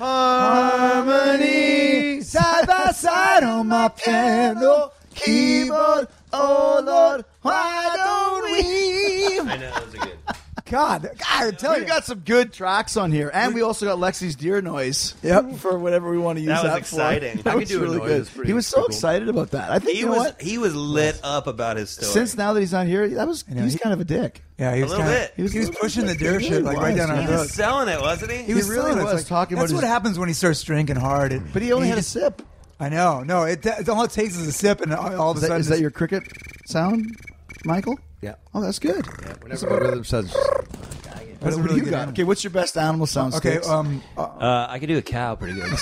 harmony, side by side on my piano keyboard. Oh Lord, why don't we? I know, those are good. God, God, I tell We've you. got some good tracks on here, and we also got Lexi's deer noise. Yep. For whatever we want to use That that, was exciting. for. That I could was do a really noise. good. It's pretty He was so cool. excited about that. I think He you know was what? he was lit up about his story. Since now that he's not here, that was know, he's he- kind of a dick. Yeah, he a was little kinda, bit. He was, he was pushing the deer He shit like really right down was, our he yeah. was throats. selling it, wasn't he? He was He really selling it. was It's like, talking about That's what his- happens when he starts drinking hard. And, But he only and had a just- sip. I know. No, it, it all it takes is a sip, and all all of a Is that, sudden is that it's- your cricket sound, Michael? Yeah. Oh, that's good. Whenever the rhythm says, What That's a do really you good got? animal. Okay, what's your best animal sound? Okay, Sticks? um, uh, Uh, I could do a cow pretty good.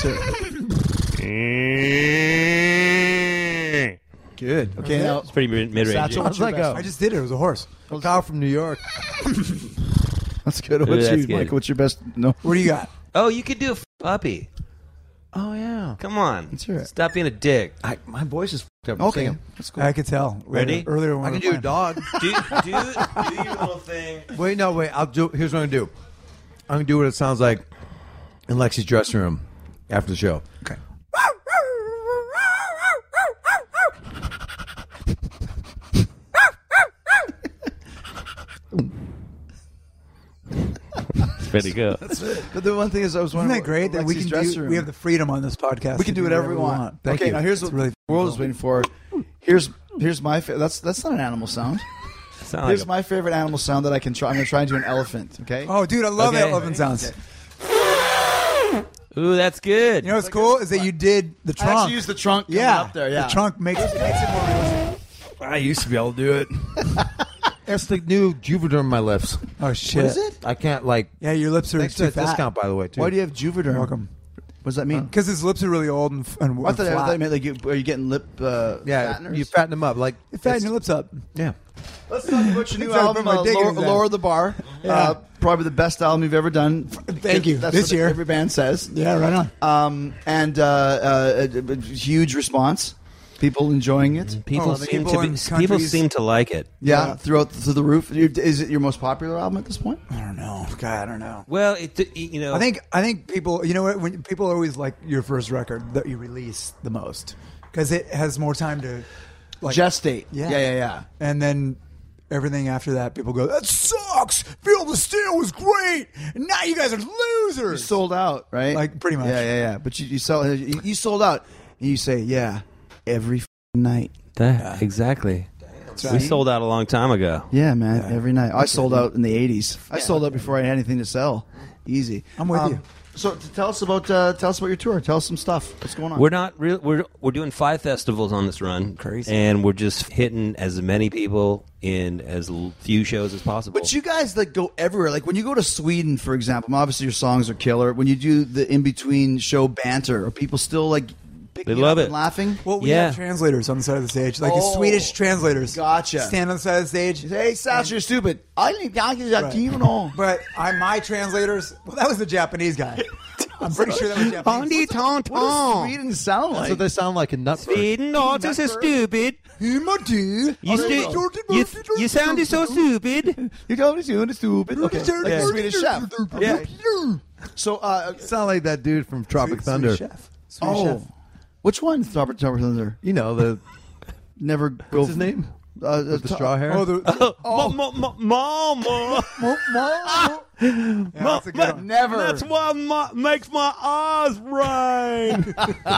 good. Okay, now It's pretty mid range. Satchel, what's How's your that best? go? I just did it. It was a horse. a cow from New York. That's good. Ooh, What's that's you, good. Mike? What's your best? No. What do you got? Oh, you could do a f- puppy. Oh, yeah. Come on. Let's hear it. Stop being a dick. I, my voice is f***ed up. from Okay, singing. that's cool. I could tell. Ready? Earlier when I we can were do a playing. dog. Do, do, do your little thing. Wait, no, wait. I'll do. Here's what I'm gonna do. I'm gonna do what it sounds like in Lexi's dressing room after the show. Okay. It's pretty good. But the one thing is, I was Isn't wondering, that great that we Lexi's can dressing do? room. We have the freedom on this podcast. We can to do whatever we want. Thank okay, you. now here's It's what really the world is waiting for. Here's here's my fa- that's that's not an animal sound. Sound Here's like a- my favorite animal sound that I can try. I'm gonna try and do an elephant. Okay. Oh, dude, I love Okay. elephant sounds. Ooh, that's good. You know what's cool is that you did the I trunk. actually use the trunk. coming yeah, up there. Yeah. the trunk makes, makes it more realistic. I used to be able to do it. That's the new Juvederm in my lips. Oh shit! What is it? I can't like. Yeah, your lips are Thanks too to that fat. discount, by the way. Too. Why do you have Juvederm? Welcome. What does that mean? Because his lips are really old and, f- and, I thought, I flat. thought you meant like, you, are you getting lip uh, Yeah, fatteners? you fatten them up. Like You fatten it's- your lips up. Yeah. Let's talk about your new It's like album, put my uh, dick Lower, in that. Lower the Bar. Yeah. Uh, probably the best album you've ever done. Thank you. That's This what year. every band says. Yeah, right on. Um, and uh, uh, a, a huge response. People enjoying it. People Oh, seem people to be. in People countries- seem to like it. Yeah, Yeah. throughout through the roof. You- Is it your most popular album at this point? I don't know. God, I don't know. Well, it you know. I think I think people, you know what? When people always like your first record that you release the most because it has more time to like Gestate. Yeah. yeah, yeah. yeah. and then everything after that, people go, "That sucks." Feel the Steel was great, and now you guys are You losers. sold out, right? Like, pretty much. Yeah, yeah, yeah. But you, you sell. You, you sold out, and you say, "Yeah, every f- night." That, exactly. We right. sold out a long time ago. Yeah, man, every night. I sold out in the eighties. I sold out before I had anything to sell. Easy. I'm with Um, you. So to tell us about uh, tell us about your tour. Tell us some stuff. What's going on? We're not real. We're we're doing five festivals on this run, crazy, and we're just hitting as many people in as l- few shows as possible. But you guys like go everywhere. Like when you go to Sweden, for example, obviously your songs are killer. When you do the in between show banter, are people still like picking They love up it. and laughing? Well, we Yeah. have translators on the side of the stage, like Oh, Swedish translators. Gotcha. Stand on the side of the stage. Hey, Sasha, you're stupid. I didn't that even Right. But I, my translators. Well, that was the Japanese guy. I'm pretty sure that was Japanese. What does Sweden sound like? So they sound like a nut. Sweden, oh, this is stupid. You, stu- you, you sounded so stupid. You told me you stupid. Okay, like Yeah. a Swedish chef. Yeah. So, uh, Sound like that dude from Tropic Thunder. Chef. Swedish oh, chef. which one? Robert Robert Thunder. You know the Never go. what's his name? Uh, With the straw hair. Oh, the, Oh. Ma- ma- ma- mama. yeah, that's a good one. Never, That's what ma- makes my eyes rain.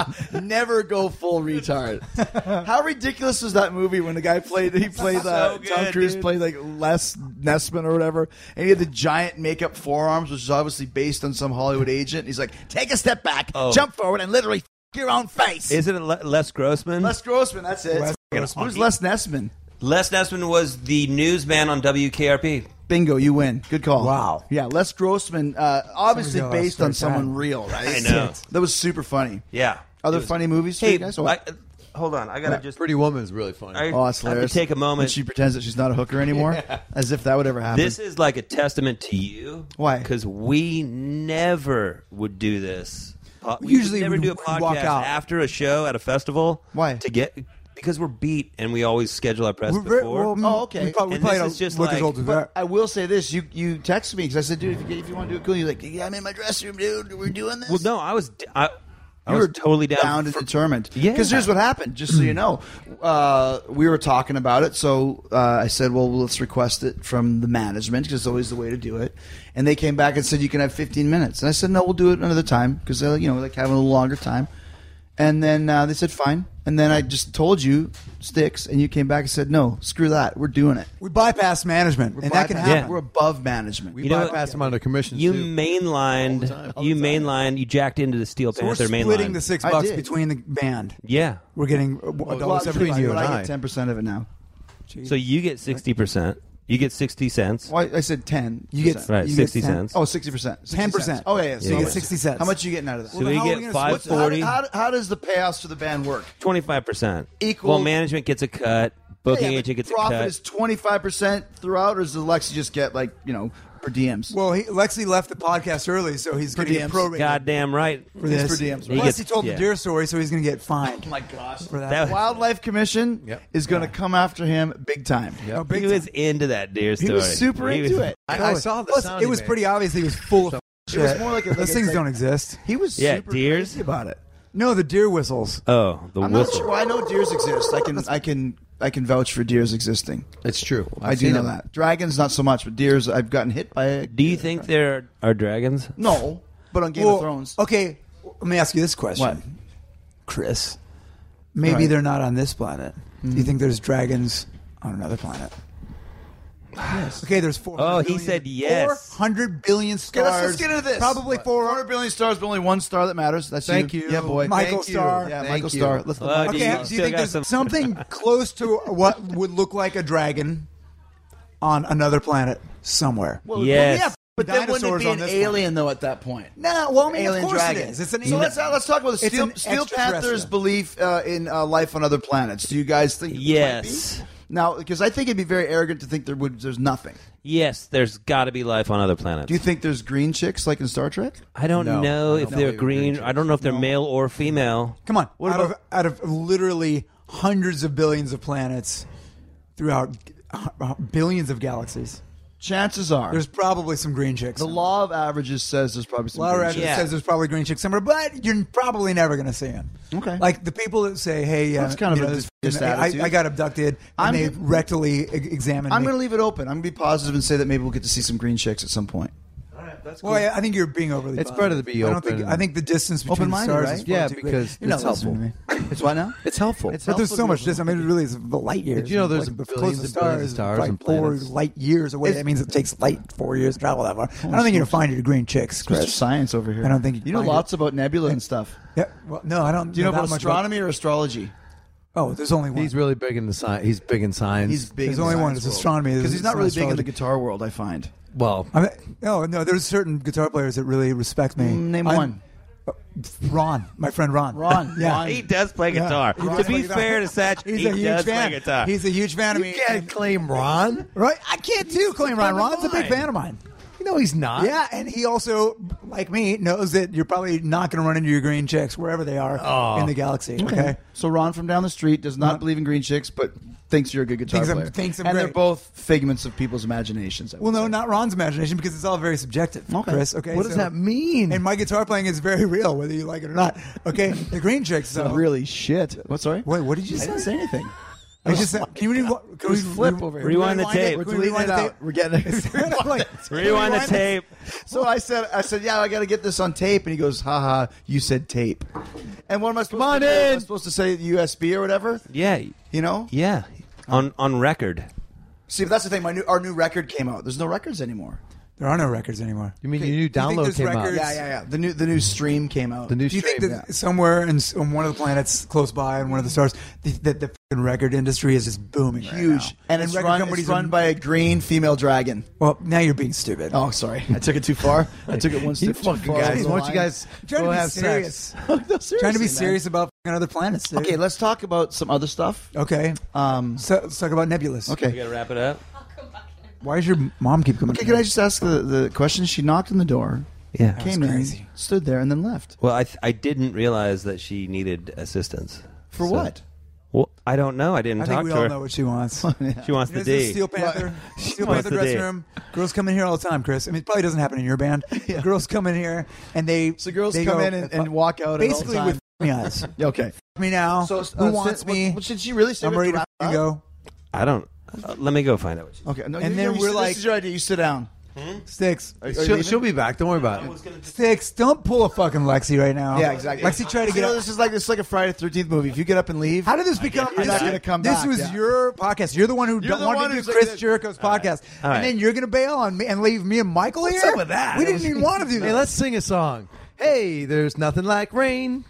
never go full retard. How ridiculous was that movie when the guy played? He played uh, So good, Tom Cruise dude. played like Les Nessman or whatever, and he had the giant makeup forearms, which is obviously based on some Hollywood agent. He's like, take a step back, Oh. jump forward, and literally f- your own face. Isn't it Le- Les Grossman? Les Grossman, that's it. Les Grossman. Who's Les Nessman? Les Nessman was the newsman on W K R P. Bingo, you win. Good call. Wow. Yeah, Les Grossman, uh, obviously Someone's got a based on straight someone time. real, right? I know. That was super funny. Yeah. Other It was- funny movies for Hey, you guys? Oh, I, hold on. I gotta What? just. Pretty Woman is really funny. I, oh, that's I have hilarious. to take a When moment. she pretends that she's not a hooker anymore, as if that would ever happen. This is like a testament to you. Why? Because we never would do this. Po- we Usually would never we'd- do a we'd walk podcast out. after a show at a festival. Why? To get because we're beat and we always schedule our press We're very- before. well, Oh, okay. We probably, we And probably this don't is just look like- as old as But that. I will say this: you you texted me because I said, "Dude, if you, if you want to do it cool," you're like, "Yeah, I'm in my dressing room, dude. We're doing this." well, no, I was I, I You was were totally down. bound and for- determined. Yeah. Because here's what happened. Just so you know, uh, we were talking about it. So uh, I said, "Well, let's request it from the management because it's always the way to do it." And they came back and said, "You can have fifteen minutes." And I said, "No, we'll do it another time because uh, you know, like having a little longer time." And then uh, they said, "Fine." And then I just told you, Sticks, and you came back and said, "No, screw that. We're doing it." We bypass management, We're and that can bypassing- happen. We're above management. We You know bypass what? them on the commission. You too. mainlined. You mainlined. You jacked into the Steel So we're Panther splitting mainline. the six I bucks did. between the band. Yeah. We're getting a Well, dollar between seventy-five. you and and I I. get ten percent of it now. So you get sixty percent. You get sixty cents. Well, I said ten. You get Right, you get sixty ten. cents. Oh, sixty percent. ten percent. Oh, yeah, yeah. So you Yeah. get sixty cents. How much are you getting out of that? So Well, we how are we get gonna five split How, forty. how, how does the payouts to the band work? Twenty-five percent. Equal- Well, management gets a cut. Booking Yeah, agent but gets a profit cut. is twenty-five percent throughout, or does Alexi just get, like, you know, per diems? Well, he, Lexi left the podcast early, so he's Per going to get diems. prorated Goddamn right. for this. per diems, He Plus, gets- he told yeah. the deer story, so he's going to get fined. Oh, my gosh. For that. That- Wildlife Commission Yep. is going to come after him big time. Oh, big He time. was into that deer He story. was super He into was- it. I, I saw the Plus, sound it he was made. pretty obvious he was full of shit. It was more like a- like Those a- things like- don't exist. He was Yeah, super deers? crazy about it. No, the deer whistles. Oh, the I'm not whistle. sure. Well, I know deers exist. I can, I can, I can vouch for deers existing. It's true. i I've do seen know him. that. Dragons, not so much, but deers, I've gotten hit by a Do you think there are dragons? No, but on Game Well, of Thrones. Okay, let me ask you this question. What? Chris? Maybe Right. they're not on this planet. Do you think there's dragons on another planet? Yes. Okay, there's four. Oh, he said yes. Four hundred billion Okay, stars. let's, let's get into this. Probably four four hundred billion stars, but only one star that matters. That's Thank you. you. Yeah, boy. Michael Thank you. Starr. Yeah, Thank Michael you. Starr. Let's Well, Michael do Okay, you do still you think got there's some- something close to what would look like a dragon on another planet somewhere? Well, Yes. yeah, but then wouldn't it Dinosaurs be on an this alien though at that point? No, well, I mean, Alien of course dragon. it is. It's an so let's uh, let's talk about the It's Steel, an Steel extraterrestrial. Panther's belief uh, in uh, life on other planets. Do you guys think? it might Yes. be? Now, because I think it'd be very arrogant to think there would there's nothing. Yes, there's got to be life on other planets. Do you think there's green chicks like in Star Trek? I don't No, know I if don't they're believe in green green. I don't know if they're male or female. Come on. What out, about- of, out of literally hundreds of billions of planets throughout uh, billions of galaxies, Chances are, there's probably some green chicks. the law of averages says there's probably some. Laura green actually chicks. Yeah. says there's probably green chicks somewhere, but you're probably never going to see them. Okay. Like the people that say, "Hey, uh, That's kind of you a know, dis- this- dis- I, attitude. I got abducted," and I'm they gonna- rectally e- examined I'm me. going to leave it open. I'm going to be positive and say that maybe we'll get to see some green chicks at some point. That's Well, I, I think you're being overly. It's positive. better to be I don't open. think. I think the distance between the Open-minded, stars right? is far Yeah, too great. because You're not it's helpful. listening to me. It's what now? It's helpful. But there's so much distance. I mean, it really is the light years. Did you know there's like the billions closest and billions star of is stars like and four planets? light years away. That means it takes light four years to travel that far. I don't think you're gonna find your green chicks, Mister Chris. Science over here. I don't think you you know find lots it. about nebula and stuff. Yeah. Well, no, I don't. Do you know that about much astronomy or astrology? Oh, there's only one. He's really big in the science. He's big in science. He's big. There's in the only one. science It's world. astronomy. because he's It's not not really big in the astrology. guitar world. I find. well. I mean, no, no. There's certain guitar players that really respect me. Mm, name I'm- one. Ron, my friend Ron. Ron. Yeah. Ron. He does play Yeah. guitar. He does To play be guitar. fair to Satch, He's he a huge does fan. play guitar. He's a huge fan of me. You can't claim Ron. Right? I can't do claim Ron. Ron's a big fan of mine. You know he's not. Yeah, and he also, like me, knows that you're probably not going to run into your green chicks wherever they are Oh. in the galaxy. Okay. So Ron from down the street does not Ron- believe in green chicks, but thinks you're a good guitar Thinks I'm- player. thinks I'm and they're great. both figments of people's imaginations. I would Well, no, say. not Ron's imagination because it's all very subjective, Okay. Chris. Okay. What does so- that mean? And my guitar playing is very real, whether you like it or not. Okay. The green chicks, So though. really shit. What? Sorry. Wait, what did you I say? didn't say anything. I just said, can you rewind? Can was we flip re- over here. Rewind the it? tape. We're Can we deleting rewind it the out. tape? We're getting it. Like, Rewind the tape. So I said, I said, yeah, I got to get this on tape, and he goes, haha, you said tape. And what am I supposed Come on to do? Am I in. supposed to say U S B or whatever? Yeah, You know? yeah. On on record. See, but that's the thing. My new, our new record came out. There's no records anymore. There are no records anymore. You mean Okay, your new do you think download there's came out? records? Yeah, yeah, yeah. The new, the new stream came out. The new Do you think stream. that somewhere in, s- on one of the planets close by, on one of the stars, the, the, the fucking record industry is just booming, right Huge, now. and it's record run, companies it's are- run by a green female dragon. Well, now you're being stupid. Oh, sorry, I took it too far. I took it one step You too fucking far. guys. over the Why don't you line. guys I'm trying go to be have serious. sex? No, seriously, trying to be man. serious about fucking other planets. Dude. Okay, let's talk about some other stuff. Okay. Um, So, let's talk about Nebulous. We okay. gotta wrap it up. Why does your mom keep coming? Okay, can I just ask the, the question? She knocked on the door, Yeah. came crazy. in, stood there, and then left. Well, I th- I didn't realize that she needed assistance. For So- what? Well, I don't know. I didn't I talk think we to all her. know what she wants. She wants You know, the this is D. Steel Panther. Steel wants Panther the dressing D. room. Girls come in here all the time, Chris. I mean, it probably doesn't happen in your band. But girls come in here and they. So girls they come go, in and, and walk out basically at all with the time. me eyes. Okay. F me now. So who uh, wants sit- me? What, should she really say? I'm we have ready to wrap f- up? go. I don't. Uh, let me go find out what she. Okay. No, And you- then you we're sit- like- this is your idea. You sit down. Sticks. Are, are you She'll, leaving? she'll be back. Don't worry about it. Sticks. Don't pull a fucking Lexi right now. Yeah, exactly. Lexi tried to You get know, up. this is like this is like a Friday the thirteenth movie. If you get up and leave, How did this become? You're this not is- gonna come This back, was yeah. your podcast. You're the one who You're don't the want one to do who's like Chris this. Jericho's podcast, All right. and then you're going to bail on me and leave me and Michael here. up with that? We didn't even want to do that. Hey, let's sing a song. Hey, there's nothing like rain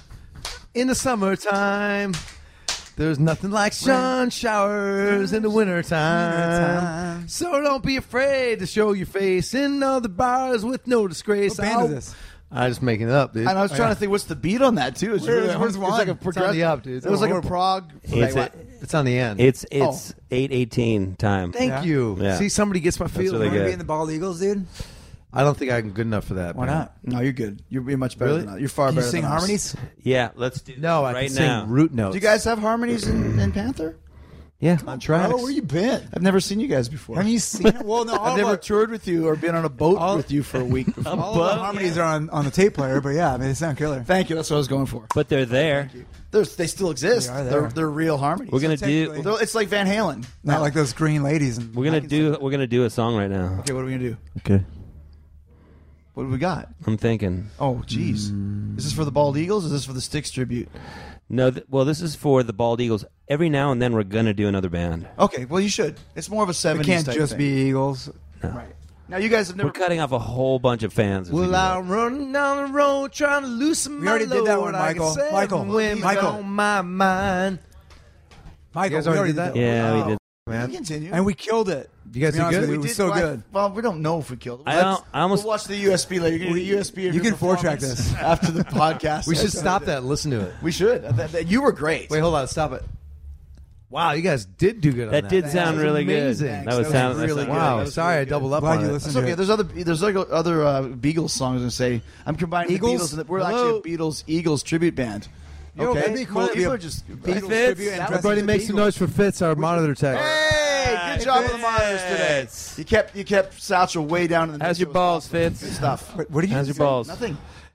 in the summertime. There's nothing like sun showers in the wintertime. Wintertime. So don't be afraid to show your face in all the bars with no disgrace. What band I'll- is this? I'm just making it up, dude. and I was trying to think, what's the beat on that too? It's Where's- really, where's it's one? like a It's on progressive. the up, dude. It was like a Horrible. prog. It's like, a- It's on the end. It's it's eight eighteen time. Thank Yeah. you. Yeah. See, somebody gets my That's feelings. really You want to good. be in the Bald Eagles, dude? I don't think I'm good enough for that. Why man. not? no, you're good. You're, you're much better Really? than that. You're far Can you better. sing than us. harmonies? Yeah, let's do. No, this I right can sing now. root notes. Do you guys have harmonies in, in Panther? Yeah, on tracks? Oh, where you been? I've never seen you guys before. Have you seen it? Well, no. All I've never our, toured with you or been on a boat All- with you for a week before. all of our harmonies are on, on the tape player, but yeah, I mean, they sound killer. Thank you. That's what I was going for. but they're there. There's, they still exist. They are They there. are they're real harmonies. We're gonna do. technically- They're- It's like Van Halen. Not like those green ladies. And We're gonna do. We're gonna do a song right now. Okay, what are we gonna do? Okay. What do we got? I'm thinking. Oh, jeez. Is this for the Bald Eagles? Or is this for the Styx tribute? No, th- well, this is for the Bald Eagles. Every now and then, we're gonna do another band. Okay, well you should. It's more of a it seventies can't type just thing. be Eagles. Right. Now you guys have never. We're cutting off a whole bunch of fans. if we Well, do that. I'm running down the road trying to loosen We my already did that load. one, I can Michael. say Michael. women Michael. on my mind. Michael, You guys we already already did that? one. Yeah, we Wow. did. Man. Continue. And we killed it. You guys To be did honest good? with you, we It was did, so well, good. Well, we don't know if we killed it. I don't- I almost- We'll watch the U S B later. You're gonna get a U S B. of You your can four-track performance this. after the podcast. We should stop that and listen to it. We should. That- that- you were great. Wait, hold on. Stop it. Wow, you guys did do good on That that. did sound was really amazing. good. Thanks. That was That was sound really that good. sound- Wow, That was sorry really I doubled up Glad on you it. listened That's to okay. it. There's other there's like other uh, Beagles songs. I'm say I'm combining Eagles? the Beatles and the, we're Hello? actually a Beatles Eagles tribute band. Yo, Okay, that'd be cool to be People a are just Beatles Fitz, tribute and that dress was- Everybody as make the some Eagles. noise for Fitz, our monitor tech. Hey, good job with the monitors today. You kept you kept Satchel way down in the. How's your balls, Fitz? Good stuff. What, what did you How's your say? balls? Nothing.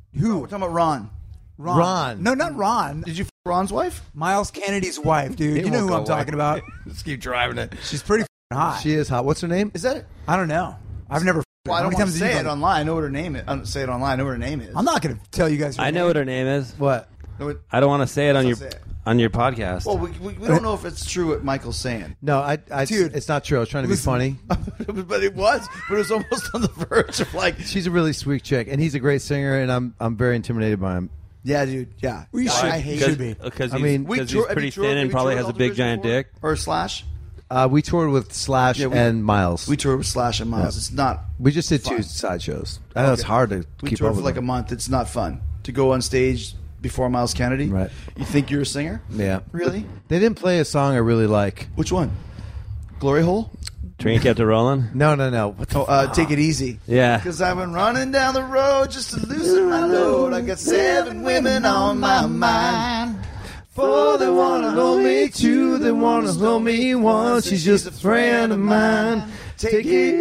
Who? We're talking about Ron. Ron. Ron. No, not Ron. Did you f- Ron's wife? Miles Kennedy's wife, dude. It you know won't who go I'm talking away. about. Just keep driving it. She's pretty f***ing hot. She is hot. What's her name? Is that it? I don't know. I've never. Well, I How don't many want times to have you say it done online. I know what her name is. I don't say it online. I know what her name is. I'm not going to tell you guys. Her I know name. what her name is. What? No, it- I don't want to say it on your Let's not say it. on your podcast. Well, we, we, we don't know if it's true what Michael's saying. No, I, I Dude. it's not true. I was trying to Listen. be funny. But it was. But it was almost on the verge of like. She's a really sweet chick, and he's a great singer, and I'm I'm very intimidated by him. Yeah, dude. Yeah. We I, should- I hate should it. be. Because I he's, mean- We because tour- he's have pretty you toured- thin have and you probably toured has a Alter big Bridge giant before? dick. Or Slash. Uh, we toured with Slash Yeah, we- and Miles. We toured with Slash and Miles. It's not. We just did fun. two side shows. I know it's Okay. hard to We keep toured up for with like them. a month. It's not fun to go on stage before Miles Kennedy. Right. You think you're a singer? Yeah. Really? They didn't play a song I really like. Which one? Glory Hole? Train kept it rolling. No, no, no. What the Oh, uh, Take It Easy. Yeah. Because I've been running down the road just to loosen my load. I got seven women on my mind. Four that wanna hold me, two that wanna hold me, one she's just a friend of mine. Take it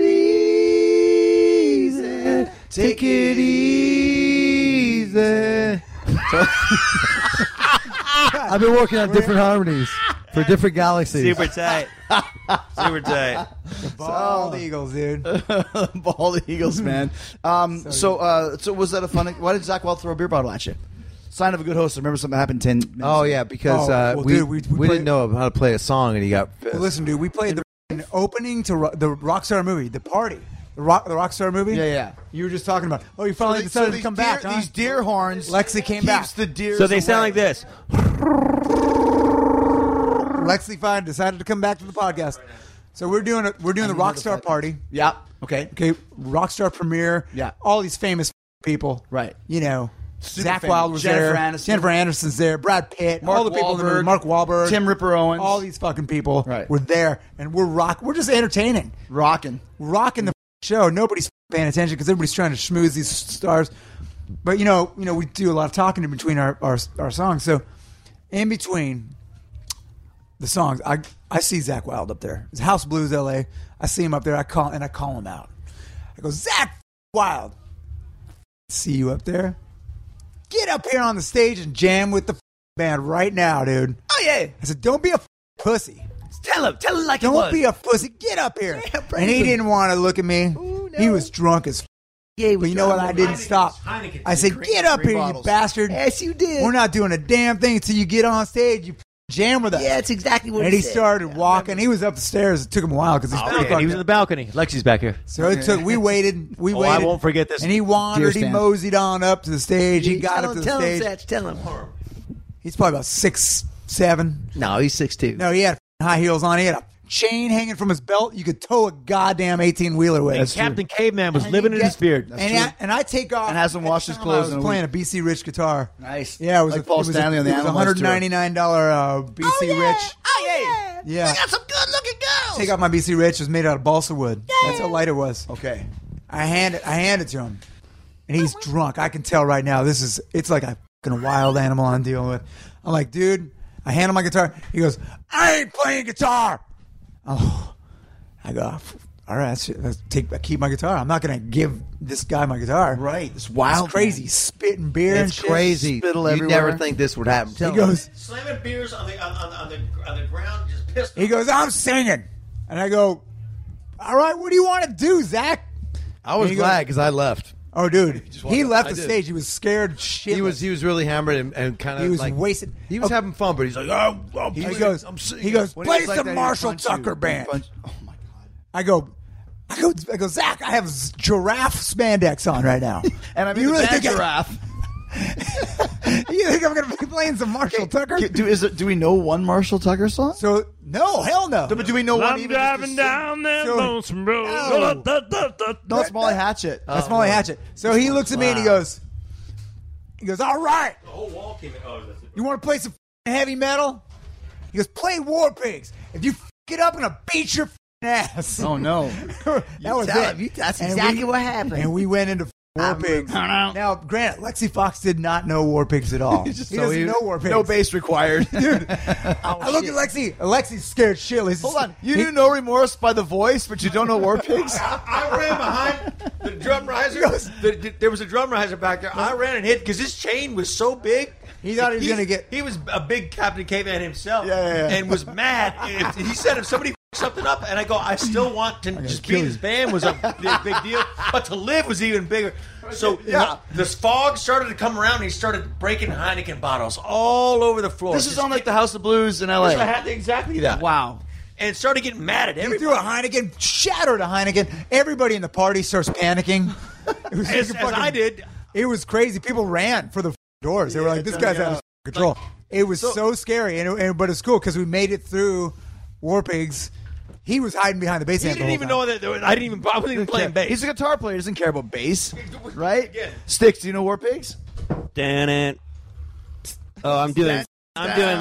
easy, take it easy. I've been working on different harmonies for different galaxies. Super tight. Super tight. Bald Eagles, dude. Bald Eagles, man. Um, so, uh, so was that a fun? Why did Zach Wild throw a beer bottle at you? Sign of a good host. I remember something happened ten minutes Oh ago. yeah, because Oh, uh, well, we, dude, we- we, we play- didn't know how to play a song, and he got pissed. Well, listen, dude. We played the f***ing opening to ro- the Rockstar movie, The Party. The rock, the Rockstar movie. Yeah, yeah. You were just talking about. Oh, you finally So decided these to come deer- back. Huh? These deer horns. Lexi came keeps back. the deer. So they sound like this. Lexi Fine decided to come back to the podcast. So we're doing a, we're doing the Rockstar Party. Yeah. Okay. Okay, Rockstar premiere. Yeah. All these famous people. Right. You know, Super Zach famous. Wild was Jennifer there. Aniston. Jennifer Aniston's there. Brad Pitt. Mark all the people in the Wahlberg. movie. Mark Wahlberg. Tim Ripper Owens. All these fucking people Right. were there, and we're rock. We're just entertaining, rocking, rocking the show. Nobody's paying attention because everybody's trying to schmooze these stars. But you know, you know, we do a lot of talking in between our our, our songs. So in between the songs, I I see Zach Wild up there. It's House Blues L A. I see him up there. I call and I call him out. I go, Zach Wild, see you up there. Get up here on the stage and jam with the band right now, dude. Oh yeah. I said, don't be a pussy. Tell him. Tell him like Don't it was. be a pussy. Get up here. Yeah, praise and he him. didn't want to look at me. Ooh, no. He was drunk as f- Yeah, But you know what? I didn't stop. I said, get up Three here, bottles. you bastard. Yes, you did. We're not doing a damn thing until you get on stage. You f- jam with us. Yeah, that's exactly what And he he said. started walking. He was up the stairs. It took him a while because he's pretty Okay, he fucked was in up. the balcony. Lexi's back here. So it took. We waited. We Oh, waited. I won't forget this. And he wandered. Deer He stand. moseyed on up to the stage. He got tell up him, to the tell stage. Him, Satch, tell him. He's probably about six, seven. No, he's six two. No, he had high heels on. He had a chain hanging from his belt. You could tow a goddamn eighteen wheeler with. And Captain Caveman was And living he in his get- beard. And I, and I take off And hasn't washed his At the time clothes I in was a playing week. a B C Rich guitar. Nice. Yeah, it was Like a, Paul it was Stanley a, on the it was a Animals one hundred tour. ninety-nine dollars uh, B C Oh, yeah. Rich. Oh yeah. Yeah. I got some good looking girls. Take off my B C Rich. It was made out of balsa wood. That's how light it was. Okay. I hand it. I hand it to him, and he's drunk. I can tell right now. This is. It's like a fucking wild animal I'm dealing with. I'm like, dude. I hand him my guitar. He goes, I ain't playing guitar. Oh, I go. All right, let's, let's take. I keep my guitar. I'm not gonna give this guy my guitar. Right. It's wild. It's crazy. Spitting beer and It's shit. crazy. Spittle You everywhere. never think this would happen. Tell He goes. Slamming beers on the on, on, on the on the ground, just pissed. He goes. I'm singing, and I go. All right, what do you want to do, Zach? I was He glad goes- because I left. Oh, dude, he left I the did. stage. He was scared shit. He was he was really hammered and, and kind of He was like wasted. He was Okay. having fun, but he's like, oh, I'm He singing, goes. I'm singing. He goes. When he Play was like some that, he'd Marshall punch you. Tucker He'd band. punch- Oh my god. I go. I go. I go. Zach, I have z- giraffe spandex on right now. And I mean, you really that think I- giraffe. you think I'm going to be playing some Marshall Tucker? Do, is it, do we know one Marshall Tucker song? So no, hell no. But do we know one I'm even just to driving sing? down that So- lonesome road. No. Da, da, da, No, it's Molly Hatchet. That's Molly Hatchet. So he looks at me and he goes, he goes, all right. The whole wall came in. Oh, that's it. You want to play some f***ing heavy metal? He goes, play War Pigs. If you f- it up, I'm gonna beat your f***ing ass. Oh no. that was tell it. him. You- that's And exactly we- what happened. And we went into War Pigs. Now, granted, Lexi Fox did not know War Pigs at all. he so doesn't he- know War Pigs. no bass required. Dude, I look at Lexi. Lexi's scared shitless. Hold on. You knew No Remorse by the voice, but you don't know War Pigs? I ran behind the drum riser. The- the- there was a drum riser back there. I ran and hit because his chain was so big. He thought he was gonna get- He was a big Captain Caveman himself. Yeah, yeah, yeah. And was mad. If, he said if somebody f- something up, and I go, I still want to just be this band was a big, big deal, but to live was even bigger. So Yeah. this fog started to come around, and he started breaking Heineken bottles all over the floor. This is Just on like the House of Blues in L I A. had exactly that. Wow. And started getting mad at He everybody. threw a Heineken, shattered a Heineken. Everybody in the party starts panicking. It was As, like as fucking- I did. It was crazy. People ran for the doors. They were Yeah, like, "This tell guy's me out how. of control." It was so, scary, and, it, and but it's cool because we made it through War Pigs. He was hiding behind the bass He amp. the didn't whole even time. know that. There was, I didn't even. I wasn't even playing bass. He's a guitar player. He doesn't care about bass, right? Sticks, do you know War Pigs? Damn it. Oh, I'm doing. I'm doing.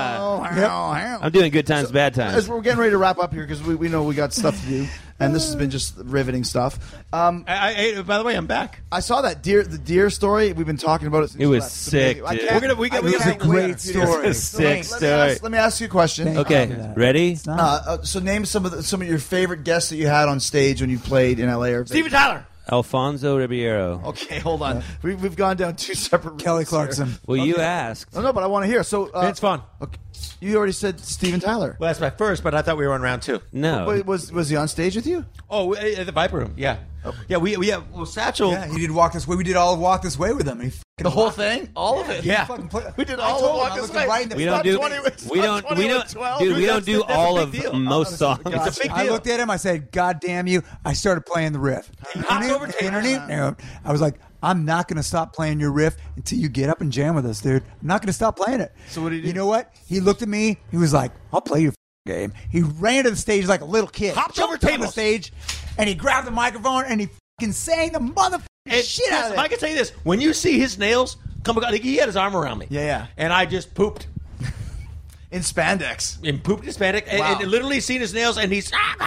Uh, I'm doing good times, bad As times. we're getting ready to wrap up here because we, we know we got stuff to do, and this has been just riveting stuff. Um, I, I, by the way, I'm back. I saw that deer, the deer story. We've been talking about it. Since It was left. It's sick, amazing. I dude. can't- We're gonna. We, I we can't gotta wait great to- story. It's a sick Let me, ask, story. let me ask you a question. Okay, ready? Uh, uh, so name some of the, some of your favorite guests that you had on stage when you played in L A or Steven Tyler. Alfonso Ribeiro. Okay, hold on. We, we've gone down two separate. Kelly routes Clarkson. here. Well, you asked. No, no, but I want to hear. So uh, It's fun. Okay. You already said Steven Tyler. Well, that's my first, but I thought we were on round two. No. Wait, was was he on stage with you? Oh, at the Viper Room. Yeah. Yeah. We we have well Satchel. Yeah, he did Walk This Way. We did all of Walk This Way with him. He fucking The whole thing, all of it. Yeah. fucking play- We did I all told of him, Walk I This looked Way. right in the- We It's don't not do. twenty, it's We not don't. twenty We with don't. twelve. Dude, we Dude, don't do that's- that's all a of big deal. most songs. It's a big I deal. looked at him. I said, "God damn you!" I started playing the riff. hopped over to I was like, "I'm not going to stop playing your riff until you get up and jam with us, dude. I'm not going to stop playing it." So what did he do? You know what? He looked at me. He was like, "I'll play your game." He ran to the stage like a little kid. Hopped jumped over on the tables. stage, and he grabbed the microphone and he fucking sang the motherfucking And shit out of I it. can tell you this: when you see his nails come, he had his arm around me. Yeah, yeah. And I just pooped In spandex. and pooped in Spanish, and, Wow. and literally seen his nails, and he's.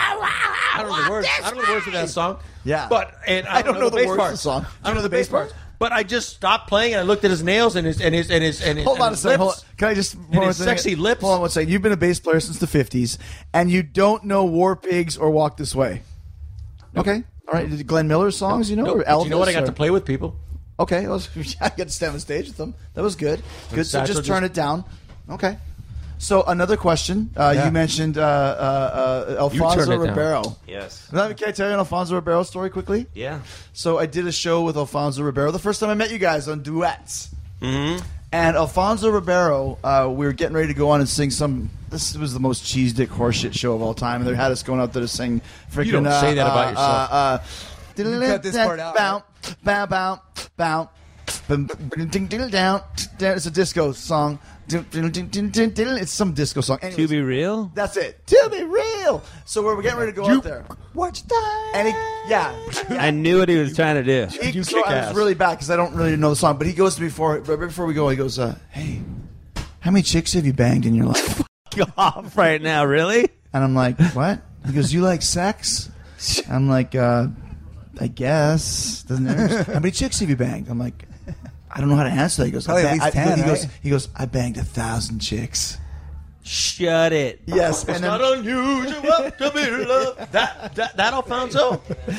I don't know the words. I don't know the words of that song. Yeah. But and I, I don't know the bass words of the parts. song. I don't know the bass parts. But I just stopped playing and I looked at his nails and his and his and his and his, Hold and on a his second. Hold lips. on. Can I just And his sexy lips. Hold on one second. You've been a bass player since the fifties, and you don't know War Pigs or Walk This Way. Okay. All right. Did Glenn Miller's songs, you know, Nope. or But Elvis? you know what? I got or- to play with people. Okay. Well, I got to stand on stage with them. That was good. Good. So Satchel just turn just- it down. Okay. So another question. Uh, Yeah. You mentioned uh, uh, uh, Alfonso turned it down. Ribeiro. Yes. Can I tell you an Alfonso Ribeiro story quickly? Yeah. So I did a show with Alfonso Ribeiro. The first time I met you guys on duets. Mm-hmm. And Alfonso Ribeiro, uh, we were getting ready to go on and sing some. This was the most cheese dick horseshit show of all time, and they had us going out there to sing. Freaking, You don't uh, say that about uh, yourself. Uh, uh, cut this part out, Bow, bow, bow, bow. Bum, ding, ding, ding, down, down. It's a disco song. Ding, ding, ding, ding, ding, ding. It's some disco song. To Anyways, be real. that's it. To be real. So we're getting ready to go out there. Watch that. And he, yeah, I knew what he was trying to do. He, so I was really bad because I don't really know the song. But he goes to me before, right before we go. He goes, uh, "Hey, how many chicks have you banged in your life?" Go off right now, really? And I'm like, "What?" He goes, "You like sex?" I'm like, uh, "I guess." Doesn't matter. How many chicks have you banged? I'm like, I don't know how to answer that. He goes, Probably I at ba- least I- ten, he goes, right? he goes, I banged a thousand chicks. Shut it. Yes, It's and then, not unusual to be loved. That that that Alfonso.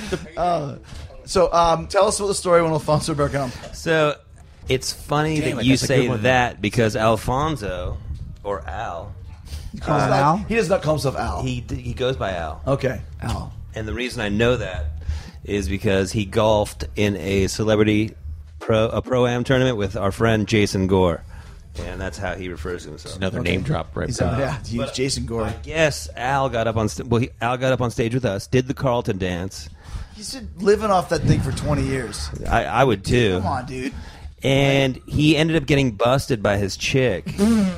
uh, so um, tell us about the story when Alfonso Ribeiro came. So it's funny Damn that it, you that's a say good one. that because Alfonso or Al, He, calls Uh, himself- Al? he does not call himself Al. he he goes by Al. okay, Al. And the reason I know that is because he golfed in a celebrity pro a pro am tournament with our friend Jason Gore, and that's how he refers to himself. Another name drop right He's, there. yeah, he's Jason Gore. Yes, Al got up on st- well, he, Al got up on stage with us, did the Carlton dance. He's been living off that thing for twenty years. I, I would too. Come on, dude. And he ended up getting busted by his chick.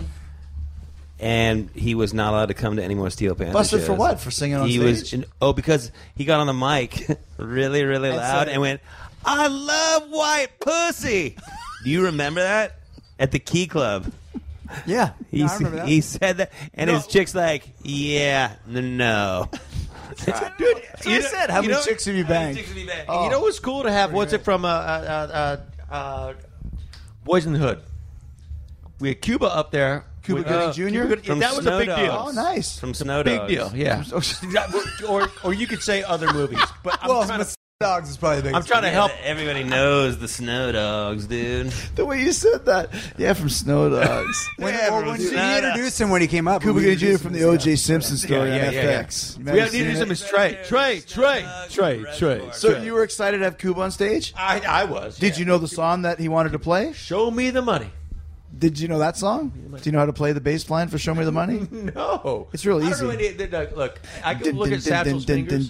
And he was not allowed to come to any more Steel Panther Busted for shows. what? For singing on he stage? Was, in- oh, because he got on the mic really, really And loud said- and went, "I love white pussy." Do you remember that? At the Key Club. Yeah, He, yeah, I s- remember that. he said that, and No. his chick's like, "Yeah, n- no." Dude, That's what I said. How you many know- chicks have you banged? Oh. You know what's cool to have? What's it from uh, uh, uh, uh, Boys in the Hood? We had Cuba up there. Cuba with, Gooding uh, Junior? Cuba Gooding- From that was Snow a big Dogs. deal. Oh, nice. From Snow Big Dogs. deal, yeah. or, or you could say other movies, but I'm Well, trying to. Dogs is probably the biggest. I'm trying to help. Everybody knows the Snow Dogs, dude. The way you said that. Yeah, from Snow Dogs. When, yeah, well, when dude. you introduced him when he came up, Cuba we Gooding Junior introduced from him the O to J stuff. Simpson story Yeah, on yeah, F yeah, X. yeah. You We ever have seen needed it? him as Trey, Trey, Trey, Trey, Trey. So you were excited to have Cuba on stage? I, I was. Did yeah. you know the song that he wanted to play? Show me the money? Did you know that song? Do you know how to play the bass line for Show Me the Money? No. It's real I don't easy. know any- Look, I can look at Satchel's fingers.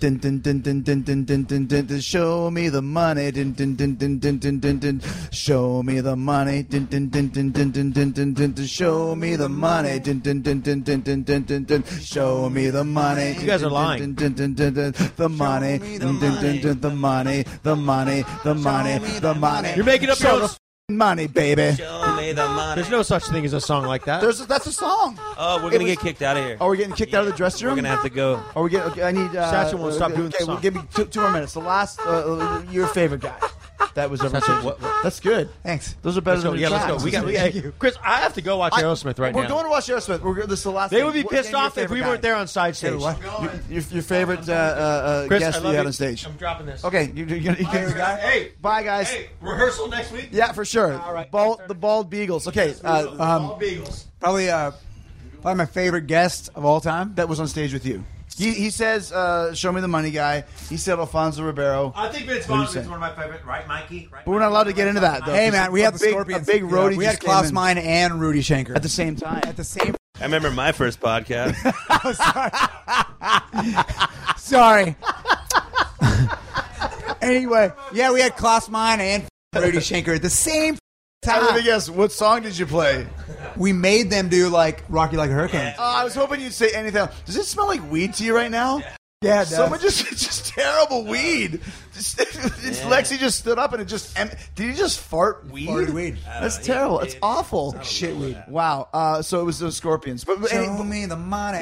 Show me the money. Show me the money. Show me the money. Show me the money. You guys are lying. The money. The money. The money. The money. The money. You're making up your Show own. the money, baby. Show me the money. There's no such thing as a song like that. There's that's a song. Oh, we're gonna get kicked out of here. Are we getting kicked out of the dressing room? We're gonna have to go. Are we getting? Okay, I need. Uh, Satchel won't stop doing the Okay, song. well, give me two, two more minutes. The last, uh, your favorite guy. That was ever. Satchel, what- what- That's good. Thanks. Those are better Let's go. than Yeah, the let's go. tracks. We got, we got, Chris, I have to go watch I- Aerosmith right We're now. going to watch Aerosmith. We're, this is the last. They thing. would be What- pissed name your off if we favorite weren't guy. there on side stage. Your, your, your favorite uh, uh, Chris, guest I you love had you. on stage. I'm dropping this. Okay, you, you, you, you can. Hey, Bye, guys. hey, rehearsal next week. Yeah, for sure. All right. Bald, the bald beagles. Okay, uh, All Beagles. Probably, uh, probably my favorite guest of all time. that was on stage with you. He, he says, uh, "Show me the money, guy." He said Alfonso Ribeiro. I think Vince What do you Vaughn say? is one of my favorite. Right, Mikey? Right, But we're not allowed to get into that, though. Hey man, we had the big, Scorpions. A big Yeah, roadie. we had just came Klaus in Meine and Rudy Schenker at the same time. at the same. I remember my first podcast. Sorry. Anyway, yeah, we had Klaus Meine and Rudy Schenker at the same Let me time. guess. What song did you play? We made them do like Rocky Like a Hurricane. Oh, I was hoping you'd say anything else. Does it smell like weed to you right now? Yeah, it does. Someone just it's just terrible weed. Just, it's Lexi just stood up and it just em- did he just fart weed? Farted weed. That's terrible. It's awful. Shit weed. Wow. Uh, so it was the Scorpions. But, but Show me the money.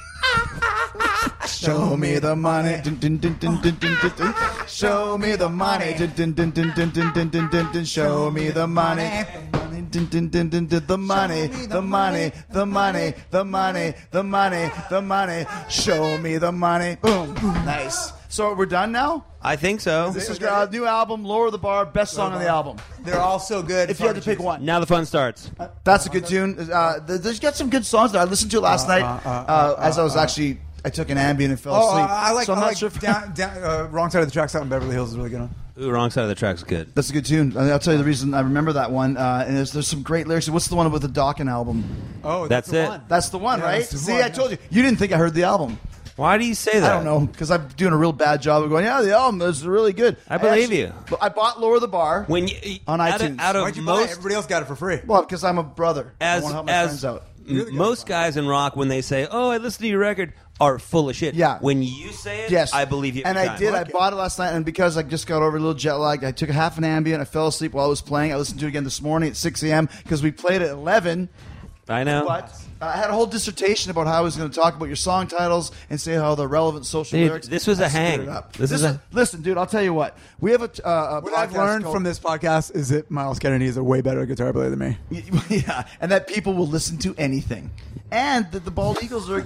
Show me the money. Dun, dun, dun, dun, dun, dun, dun, dun. Show me the money. Dun, dun, dun, dun, dun, dun, dun, dun, dun, dun. Show me the money. Dun, dun, dun, dun, dun. The money, the money, the money, the money, the money, the money. Show me the money. Boom. Nice. So we're done now? I think so. This is our new album, Lower the Bar, best song on the album. They're all so good. If you had to pick one. Now the fun starts. That's a good tune. Uh, th- there's got some good songs that I listened to it last night uh, as I was actually, I took an Ambien and fell Oh, asleep. uh, I like. So I'm I not like sure if- down, down, uh, Wrong Side of the Tracks out in Beverly Hills is really good. One. Ooh, wrong side of the track's good. That's a good tune. I- I'll tell you the reason I remember that one. Uh, and there's, there's some great lyrics. What's the one with the Dawkins album? Oh, That's the it. one. That's the one, Yeah, right? that's the See, one, I yeah. told you. You didn't think I heard the album. Why do you say that? I don't know, because I'm doing a real bad job of going, yeah, the album is really good. I believe actually- you. But I bought Lower the Bar When you on out iTunes. of, out of Why'd you buy it? most Everybody else got it for free. well, because I'm a brother. I as want to help my as friends out. m- most guys in rock, when they say, "Oh, I listened to your record," are full of shit. Yeah. When you say it, Yes, I believe you. And every I time. did. I bought it last night, and because I just got over a little jet lag, I took a half an Ambien. I fell asleep while I was playing. I listened to it again this morning at six a.m. because we played at eleven. I know. But I had a whole dissertation about how I was going to talk about your song titles and say how the relevant social Dude, lyrics. this was a I screwed hang. it up. This is is a- listen, dude. I'll tell you what. We have a, uh, a What I've podcast learned called- from this podcast is that Miles Kennedy is a way better guitar player than me. yeah, and that people will listen to anything, and that the Bald Eagles are.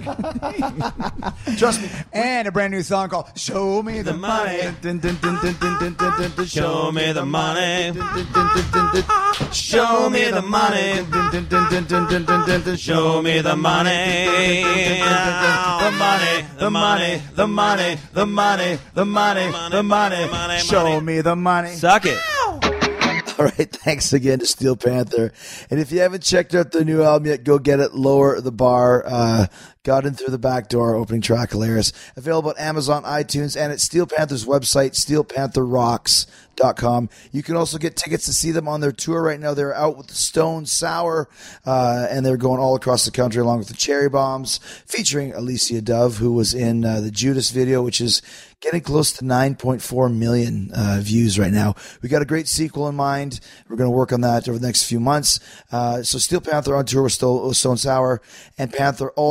Trust me. And a brand new song called "Show Me the, The money. Dun, dun, dun, dun, dun, dun, dun, dun, dun. Show me the money. Dun, dun, dun, dun, dun, dun. Show me the money. Dun, dun, dun, dun, dun, dun, dun, dun, dun. Show me the money. The money, the money, the money, the money, the money, the money. Show me the money. Suck it. All right, thanks again to Steel Panther. And if you haven't checked out their new album yet, go get it. Lower the Bar. Uh, got in through the back door. Opening track, hilarious. Available at Amazon, iTunes, and at Steel Panther's website, steel panther rocks dot com. You can also get tickets to see them on their tour right now. They're out with the Stone Sour, uh, and they're going all across the country along with the Cherry Bombs, featuring Alicia Dove, who was in uh, the Judas video, which is getting close to nine point four million uh, views right now. We got a great sequel in mind. We're going to work on that over the next few months. Uh, so Steel Panther on tour with Stone Sour, and Panther also announced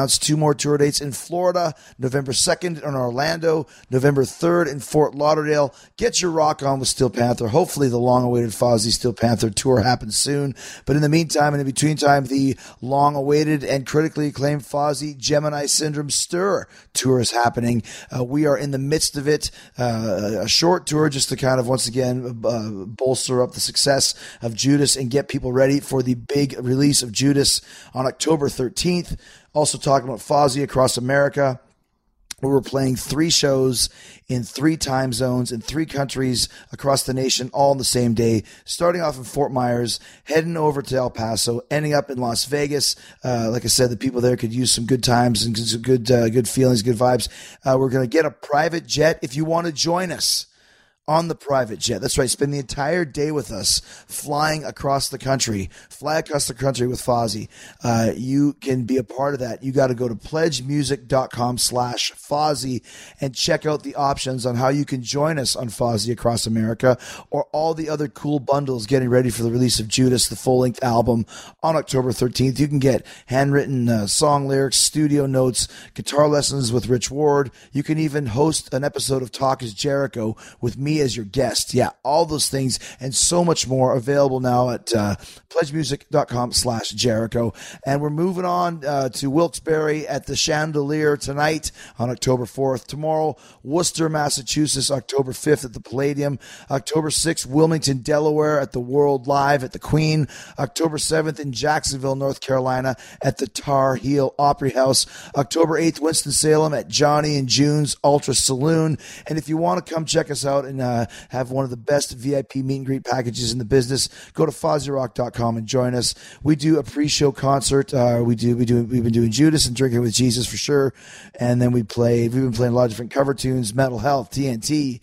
announced two more tour dates in Florida, November second in Orlando, November third in Fort Lauderdale. Get your rock on with Steel Panther. Hopefully the long-awaited Fozzy Steel Panther tour happens soon. But in the meantime and in between time, the long-awaited and critically acclaimed Fozzy Gemini Syndrome Stir tour is happening. Uh, we are in the midst of it. Uh, a short tour just to kind of, once again, uh, bolster up the success of Judas and get people ready for the big release of Judas on October thirteenth. Also talking about Fozzy across America. We're playing three shows in three time zones in three countries across the nation all on the same day, starting off in Fort Myers, heading over to El Paso, ending up in Las Vegas. Uh, like I said, the people there could use some good times and some good, uh, good feelings, good vibes. Uh, we're going to get a private jet if you want to join us on the private jet. That's right. Spend the entire day with us flying across the country. Fly across the country with Fozzy. Uh, you can be a part of that. You got to go to pledgemusic.com slash Fozzy and check out the options on how you can join us on Fozzy Across America or all the other cool bundles getting ready for the release of Judas, the full-length album on October thirteenth. You can get handwritten uh, song lyrics, studio notes, guitar lessons with Rich Ward. You can even host an episode of Talk is Jericho with me as your guest. Yeah, all those things and so much more available now at uh, pledgemusic.com slash Jericho. And we're moving on uh, to Wilkes-Barre at the Chandelier tonight on October fourth. Tomorrow, Worcester, Massachusetts, October fifth at the Palladium. October sixth, Wilmington, Delaware at the World Live at the Queen. October seventh in Jacksonville, North Carolina at the Tar Heel Opry House. October eighth, Winston-Salem at Johnny and June's Ultra Saloon. And if you want to come check us out and uh, have one of the best V I P meet and greet packages in the business, go to fozzy rock dot com and join us. We do a pre-show concert. Uh, we do, we do, we've been doing Judas and Drinking with Jesus for sure. And then we play, we've been playing a lot of different cover tunes, Mental Health, T N T,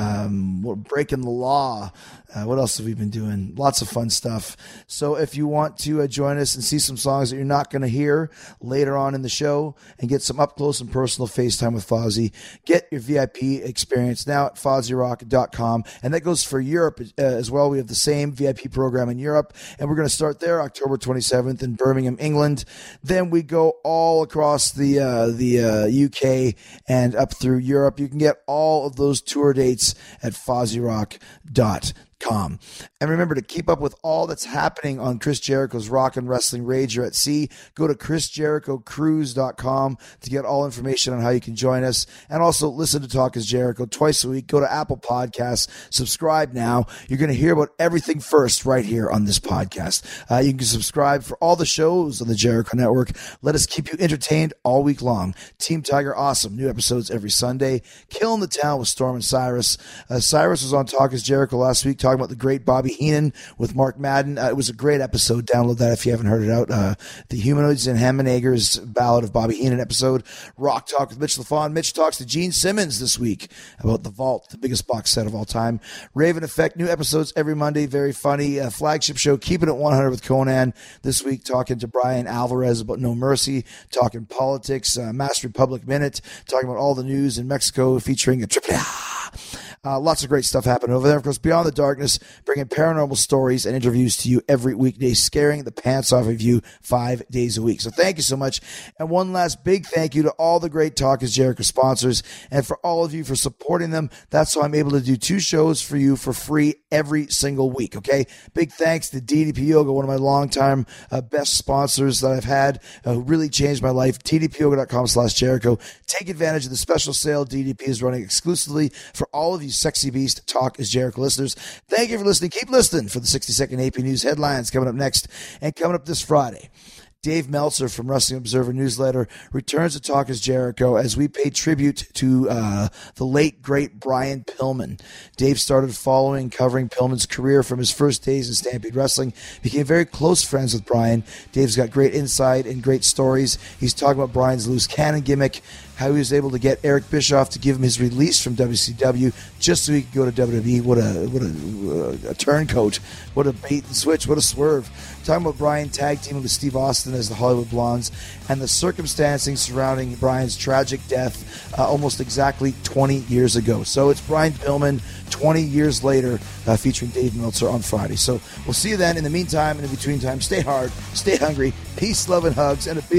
um, we're Breaking the Law. Uh, what else have we been doing? Lots of fun stuff. So if you want to uh, join us and see some songs that you're not going to hear later on in the show and get some up close and personal FaceTime with Fozzy, get your V I P experience now at fozzy rock dot com. And that goes for Europe uh, as well. We have the same V I P program in Europe, and we're going to start there October twenty-seventh in Birmingham, England. Then we go all across the uh, the uh, U K and up through Europe. You can get all of those tour dates at fozzy rock dot com. And remember to keep up with all that's happening on Chris Jericho's Rock and Wrestling Rager at Sea. Go to chris jericho cruise dot com to get all information on how you can join us. And also listen to Talk is Jericho twice a week. Go to Apple Podcasts. Subscribe now. You're going to hear about everything first right here on this podcast. Uh, you can subscribe for all the shows on the Jericho Network. Let us keep you entertained all week long. Team Tiger Awesome. New episodes every Sunday. Killing the Town with Storm and Cyrus. Uh, Cyrus was on Talk is Jericho last week talking about the great Bobby Heenan with Mark Madden. Uh, it was a great episode. Download that if you haven't heard it out. Uh, the Humanoids and Hammond-Eggers Ballad of Bobby Heenan episode. Rock Talk with Mitch LaFon. Mitch talks to Gene Simmons this week about The Vault, the biggest box set of all time. Raven Effect, new episodes every Monday. Very funny. Uh, flagship show, Keeping It one hundred with Conan. This week talking to Brian Alvarez about No Mercy. Talking politics. Uh, Master Republic Minute. Talking about all the news in Mexico featuring a triple A. Uh, lots of great stuff happening over there. Of course, Beyond the Darkness, bringing paranormal stories and interviews to you every weekday, scaring the pants off of you five days a week. So thank you so much. And one last big thank you to all the great Talk is Jericho sponsors and for all of you for supporting them. That's why I'm able to do two shows for you for free every single week, okay? Big thanks to D D P Yoga, one of my longtime uh, best sponsors that I've had, uh, who really changed my life. D D P yoga dot com slash Jericho. Take advantage of the special sale D D P is running exclusively for all of you Sexy Beast Talk is Jericho listeners. Thank you for listening. Keep listening for the sixty second A P News headlines coming up next. And coming up this Friday, Dave Meltzer from Wrestling Observer Newsletter returns to Talk is Jericho as we pay tribute to uh, the late, great Brian Pillman. Dave started following, covering Pillman's career from his first days in Stampede Wrestling, became very close friends with Brian. Dave's got great insight and great stories. He's talking about Brian's loose cannon gimmick, how he was able to get Eric Bischoff to give him his release from W C W just so he could go to W W E. What a what a, a turncoat. What a bait and switch. What a swerve. Talking about Brian tag teaming with Steve Austin as the Hollywood Blondes and the circumstancing surrounding Brian's tragic death uh, almost exactly twenty years ago. So it's Brian Pillman twenty years later uh, featuring Dave Meltzer on Friday. So we'll see you then. In the meantime and in between time, stay hard, stay hungry, peace, love, and hugs, and a big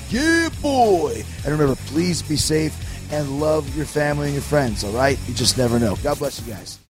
Yeah, boy. And remember, please be safe and love your family and your friends, all right? You just never know. God bless you guys.